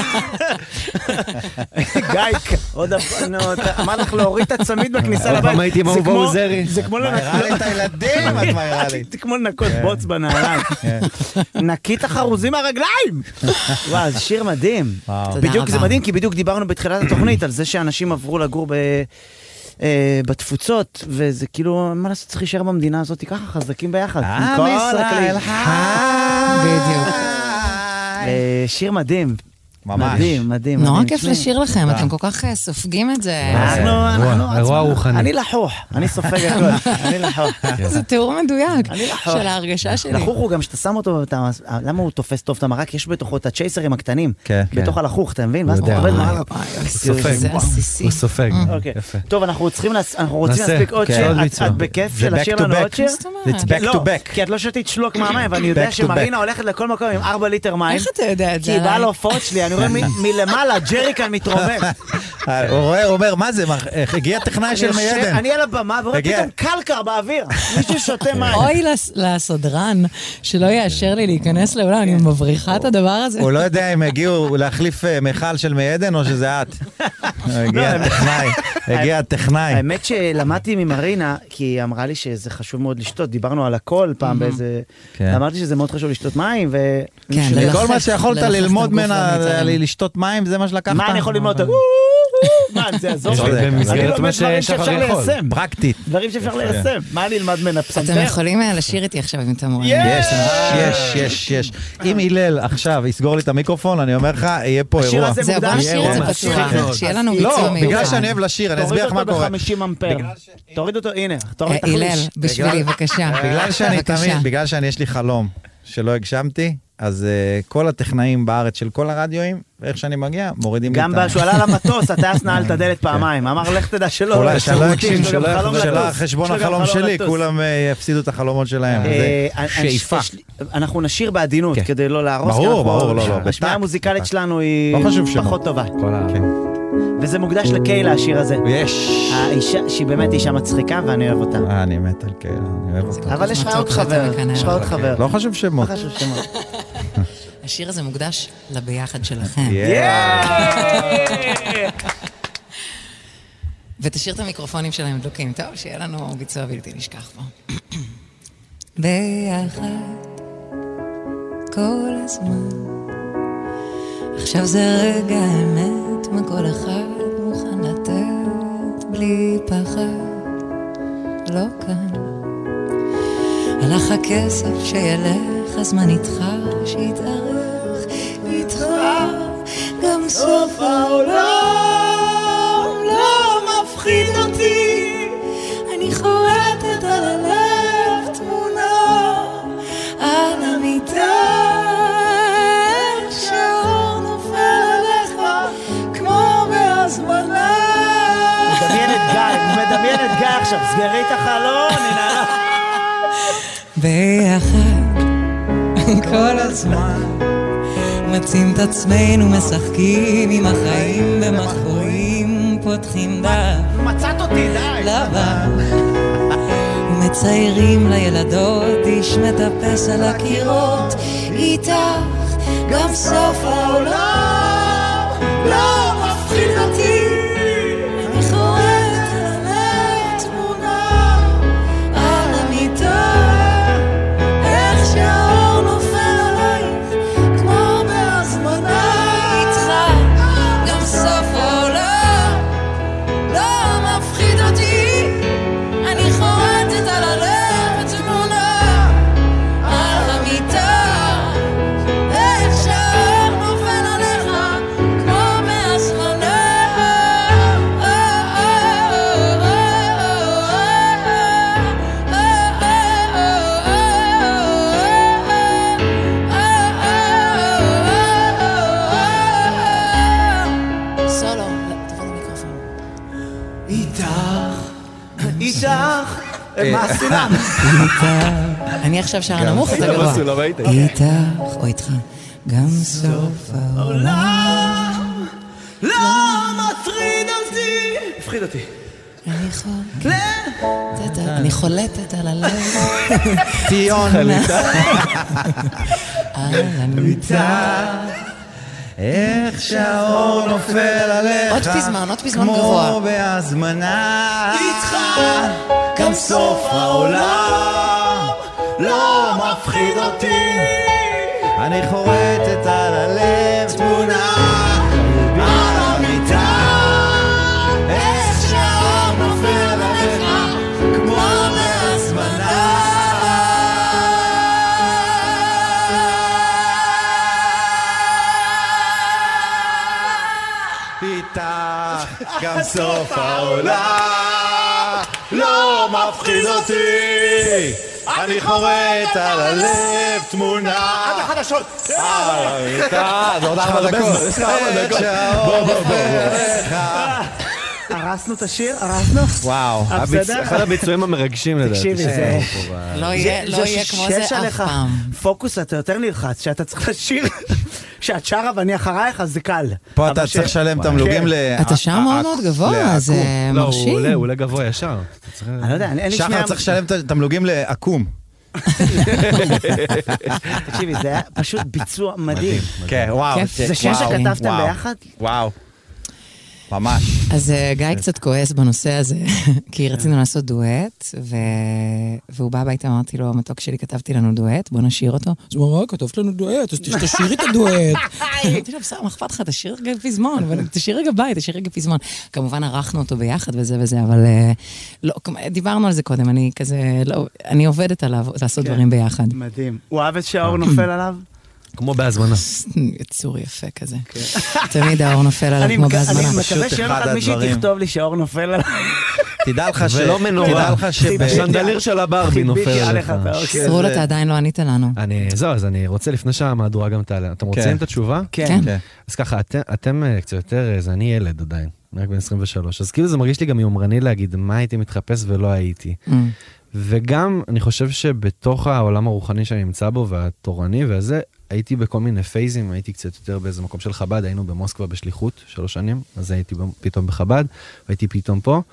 גיא, עוד הפעם, אמר לך להוריד את הצמיד בכניסה לבית. פעם הייתי עם אהובה עוזרי. זה כמו מהירה לי את הילדים, את מהירה לי. זה כמו לנקות בוץ בנעליים. נקי את החרוזים מהרגליים. וואו, זה שיר מדהים. בדיוק זה מדהים, כי בדיוק דיברנו בתחילת התוכנית על זה שאנשים עברו לגור ב... בתפוצות, וזה כאילו, מה לעשות, צריך להישאר במדינה הזאת, ככה חזקים ביחד. עם ישראל חי. בדיוק. שיר מדהים. ממש. מדהים, מדהים. נורא כיף לשיר לכם, אתם כל כך סופגים את זה. אנחנו, אנחנו, אירוע רוחני. אני לחוך, אני סופג הכל, אני לחוך. זה תיאור מדויק אני לחוך. של ההרגשה שלי. לחוך הוא גם שאתה שם אותו, למה הוא תופס טוב את המרק? יש בתוכו את הצ'ייסרים הקטנים, בתוך הלחוך, אתה מבין? ואז אתה עובד מרק. סופג, זה עסיסי. הוא סופג. טוב, אנחנו רוצים להספיק עוד שיר, את בכיף של השיר לנו עוד שיר? It's back to back. כי את לא שתית שלוק מהמים, ואני יודע שמרינה הולכת לכל מקום עם ארבע ליטר מים. איך אתה יודע את זה? כי היא באה להופעות שלי, ואני רואה מלמעלה, ג'ריקן מתרומם. הוא רואה, הוא אומר, מה זה, הגיע טכנאי של מי עדן. אני על הבמה, ורואה פתאום קלקר באוויר, מישהו שותה מים. אוי לסדרן, שלא יאשר לי להיכנס לאולם, אני מבריחה את הדבר הזה. הוא לא יודע אם הגיעו להחליף מיכל של מי עדן, או שזה את. הגיע טכנאי, הגיע טכנאי. האמת שלמדתי ממרינה, כי היא אמרה לי שזה חשוב מאוד לשתות, דיברנו על הכל פעם באיזה... אמרתי שזה מאוד חשוב לשתות מים, ו... כל מה שיכולת ללמוד ממנה, לשתות מים, זה מה שלקחת? מה אני יכול ללמוד? מה, זה יעזור? אני לומד דברים שאפשר ליישם. פרקטית. דברים שאפשר ליישם. מה אני אלמד ממנה? פסנתר? אתם יכולים לשיר איתי עכשיו אם אתם רואים. יש, יש, יש, יש. אם הלל עכשיו יסגור לי את המיקרופון, אני אומר לך, יהיה פה אירוע. זה בוא נשיר את זה פתוח, שיהיה לנו ביצוע מיוחד. לא, בגלל שאני אוהב לשיר, אני אסביר לך מה קורה. תוריד אותו ב-חמישים אמפר. תוריד אותו, הנה. הלל, בשבילי, בבקשה. בגלל שאני, יש לי חלום שלא הגשמתי, אז uh, כל הטכנאים בארץ של כל הרדיואים, ואיך שאני מגיע, מורידים לי את ה... גם כשהוא עלה למטוס, הטייס נעל את הדלת פעמיים. אמר, לך תדע שלא. אולי שלא יקשיב, שלא חשבון החלום שלי, כולם יפסידו את החלומות שלהם. זה שאיפה. אנחנו נשיר בעדינות, כדי לא להרוס. ברור, ברור, לא, לא. השמיעה המוזיקלית שלנו היא פחות טובה. וזה מוקדש לקיילה, השיר הזה. יש. האישה, שהיא באמת אישה מצחיקה, ואני אוהב אותה. אני מת על קיילה, אני אוהב אותה. אבל יש לך עוד חבר, יש לך עוד חבר. לא חשוב שמות. לא חשוב שמות. השיר הזה מוקדש לביחד שלכם. ותשאיר את המיקרופונים שלהם דלוקים. טוב, שיהיה לנו ביצוע בלתי נשכח פה. ביחד כל הזמן עכשיו זה רגע האמת, מה כל אחד מוכן לתת בלי פחד. לא כאן הלך הכסף שילך, הזמן איתך שיתארך איתך גם סוף העולם לא מפחיד אותי. אני חורטת על הלב תמונה על המיטה, שעור נופל עליך כמו בהזמנה. מדמיין את גיא, מדמיין את גיא עכשיו, סגרי את החלון, הנה ביחד כל הזמן מצאים את עצמנו משחקים עם החיים ומחבואים פותחים דף מצאת אותי, די לבן ומציירים לילדות איש מטפס על הקירות איתך גם סוף העולם לא מפחיד אותי. אני חורט על הלב תמונה על המיטה, איך שהאור נופל עלייך כמו בהזמנה. איתך גם סוף העולם לא מפחיד אותי. אני חורטת על הלב תמונה על המיטה, איך שהאור נופל עליך כמו בהזמנה. סולו, תבוא למיקרופון. איתך, איתך, מה הסולם? אני עכשיו שרה נמוך, אתה גבוה. איתך או איתך, גם סוף העולם לא מטריד אותי. הפחיד אותי. אני חולטת על הלב. ציון. על המיטה. איך שהאור נופל עליך עוד פזמון, עוד פזמון גבוה. כמו בהזמנה. איתך גם סוף העולם לא מפחיד אותי. אני חורטת על הלב תמונה על המיטה, איך שהאור נופל עליך כמו בהזמנה. איתך גם סוף העולם לא מפחיד אותי. אני חורט על הלב תמונה עד החדשות על המיטה. זה עוד ארבע דקות. בוא בוא בוא. הרסנו את השיר? הרסנו? וואו. אחד הביצועים המרגשים לדעתי. תקשיבי, זה... לא יהיה כמו זה אף פעם. פוקוס, אתה יותר נלחץ, שאתה צריך לשיר שאת שרה ואני אחרייך, אז זה קל. פה אתה צריך לשלם תמלוגים ל... אתה שר מאוד מאוד גבוה, זה מרשים. לא, הוא עולה גבוה ישר. אני לא יודע, אין לי שנייה... שחר צריך לשלם תמלוגים לעקום. תקשיבי, זה היה פשוט ביצוע מדהים. כן, וואו. זה שיר שכתבתם ביחד? וואו. ממש. אז גיא קצת כועס בנושא הזה, כי רצינו לעשות דואט, והוא בא הביתה, אמרתי לו, המתוק שלי, כתבתי לנו דואט, בוא נשאיר אותו. אז הוא אמר, כתבת לנו דואט, אז תשאירי את הדואט. אמרתי לו, בסדר, מה אכפת לך, תשאיר רגע פזמון, תשאיר רגע בית, תשאיר רגע פזמון. כמובן, ערכנו אותו ביחד וזה וזה, אבל דיברנו על זה קודם, אני כזה, אני עובדת עליו, לעשות דברים ביחד. מדהים. הוא אוהב את שהאור נופל עליו? כמו בהזמנה. יצור יפה כזה. תמיד האור נופל עליו כמו בהזמנה. אני מקווה שיום אחד מישהי תכתוב לי שהאור נופל עליו. תדע לך ש... ולא מנורה. בשנדליר של הברבי נופל עליך. סרול, אתה עדיין לא ענית לנו. זהו, אז אני רוצה לפני שהמהדורה גם תעלה. אתם רוצים את התשובה? כן. אז ככה, אתם קצת יותר, זה אני ילד עדיין, רק בן עשרים ושלוש. אז כאילו זה מרגיש לי גם יומרני להגיד מה הייתי מתחפש ולא הייתי. וגם אני חושב שבתוך העולם הרוחני שאני נמצא בו והתורני והזה, הייתי בכל מיני פייזים, הייתי קצת יותר באיזה מקום של חב"ד, היינו במוסקבה בשליחות שלוש שנים, אז הייתי פתאום בחב"ד, והייתי פתאום פה,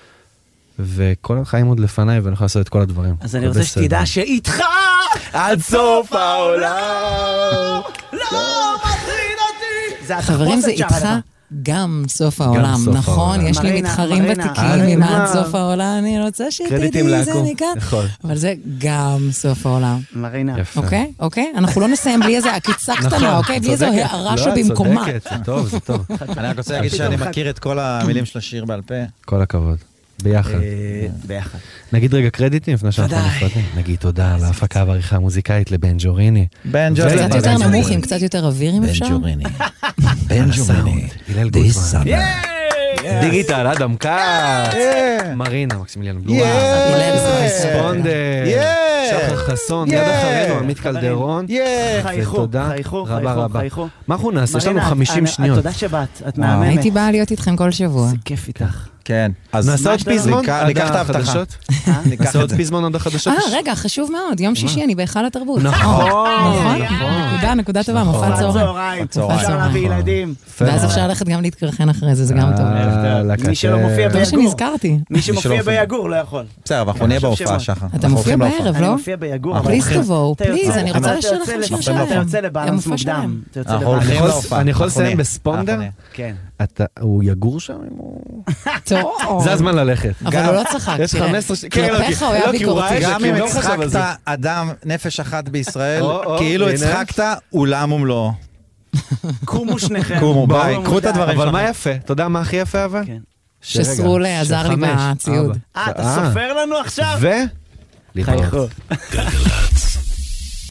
וכל החיים עוד לפניי, ואני יכול לעשות את כל הדברים. אז אני רוצה שתדע שאיתך עד סוף העולם, לא מטריד אותי. חברים, זה איתך גם סוף העולם, נכון? יש לי מתחרים ותיקים עם עד סוף העולם, אני רוצה שתדעי, זה נקרא. אבל זה גם סוף העולם. מרינה. אוקיי? אוקיי? אנחנו לא נסיים בלי איזה עקיצה קטנה, אוקיי? בלי איזו הערה שבמקומה. זה טוב, זה טוב. אני רק רוצה להגיד שאני מכיר את כל המילים של השיר בעל פה. כל הכבוד. ביחד. ביחד. נגיד רגע קרדיטים לפני שאנחנו נפרדים. נגיד תודה על ההפקה והעריכה המוזיקאית לבן ג'וריני. בן ג'וריני. קצת יותר נמוכים, קצת יותר אווירים אפשר? בן ג'וריני. בן ג'וריני. הלל גוטמן. דיגיטל, אדם קאץ. מרינה, מקסימיליאן בלואה. ספונדר. שחר חסון, יד אחרינו, עמית קלדרון. ותודה רבה רבה. מה אנחנו נעשה? יש לנו חמישים שניות. תודה שבאת, את מהממת. הייתי באה להיות איתכם כל שבוע. זה כיף איתך. כן. אז נעשה עוד פזמון ניקח את ההבטחה. נעשה עוד פזמון עד החדשות. אה, רגע, חשוב מאוד. יום שישי אני בהיכל התרבות. נכון. נקודה, נקודה טובה, מופע צהריים. אפשר להביא ילדים. ואז אפשר ללכת גם להתקרחן אחרי זה, זה גם טוב. מי שלא מופיע ביגור. טוב שנזכרתי. מי שמופיע ביגור לא יכול. בסדר, אבל אנחנו נהיה בהופעה, שחר. אתה מופיע בערב, לא? אני מופיע ביגור. פליז תבואו, פליז, אני רוצה לשיר לכם שיר שלכם. אתה יוצא לבאלנס מוקדם. אני יכול לסיים בספונדר? כן. הוא יגור שם? טוב. זה הזמן ללכת. אבל הוא לא צחק. יש חמש עשרה... כלפיך הוא היה ביקורתי. גם אם הצחקת אדם נפש אחת בישראל, כאילו הצחקת אולם ומלואו. קומו שניכם. קומו, ביי, קחו את הדברים שלכם. אבל מה יפה? אתה יודע מה הכי יפה אבל? שסרול עזר לי בציוד. אה, אתה סופר לנו עכשיו? ו... חייכו.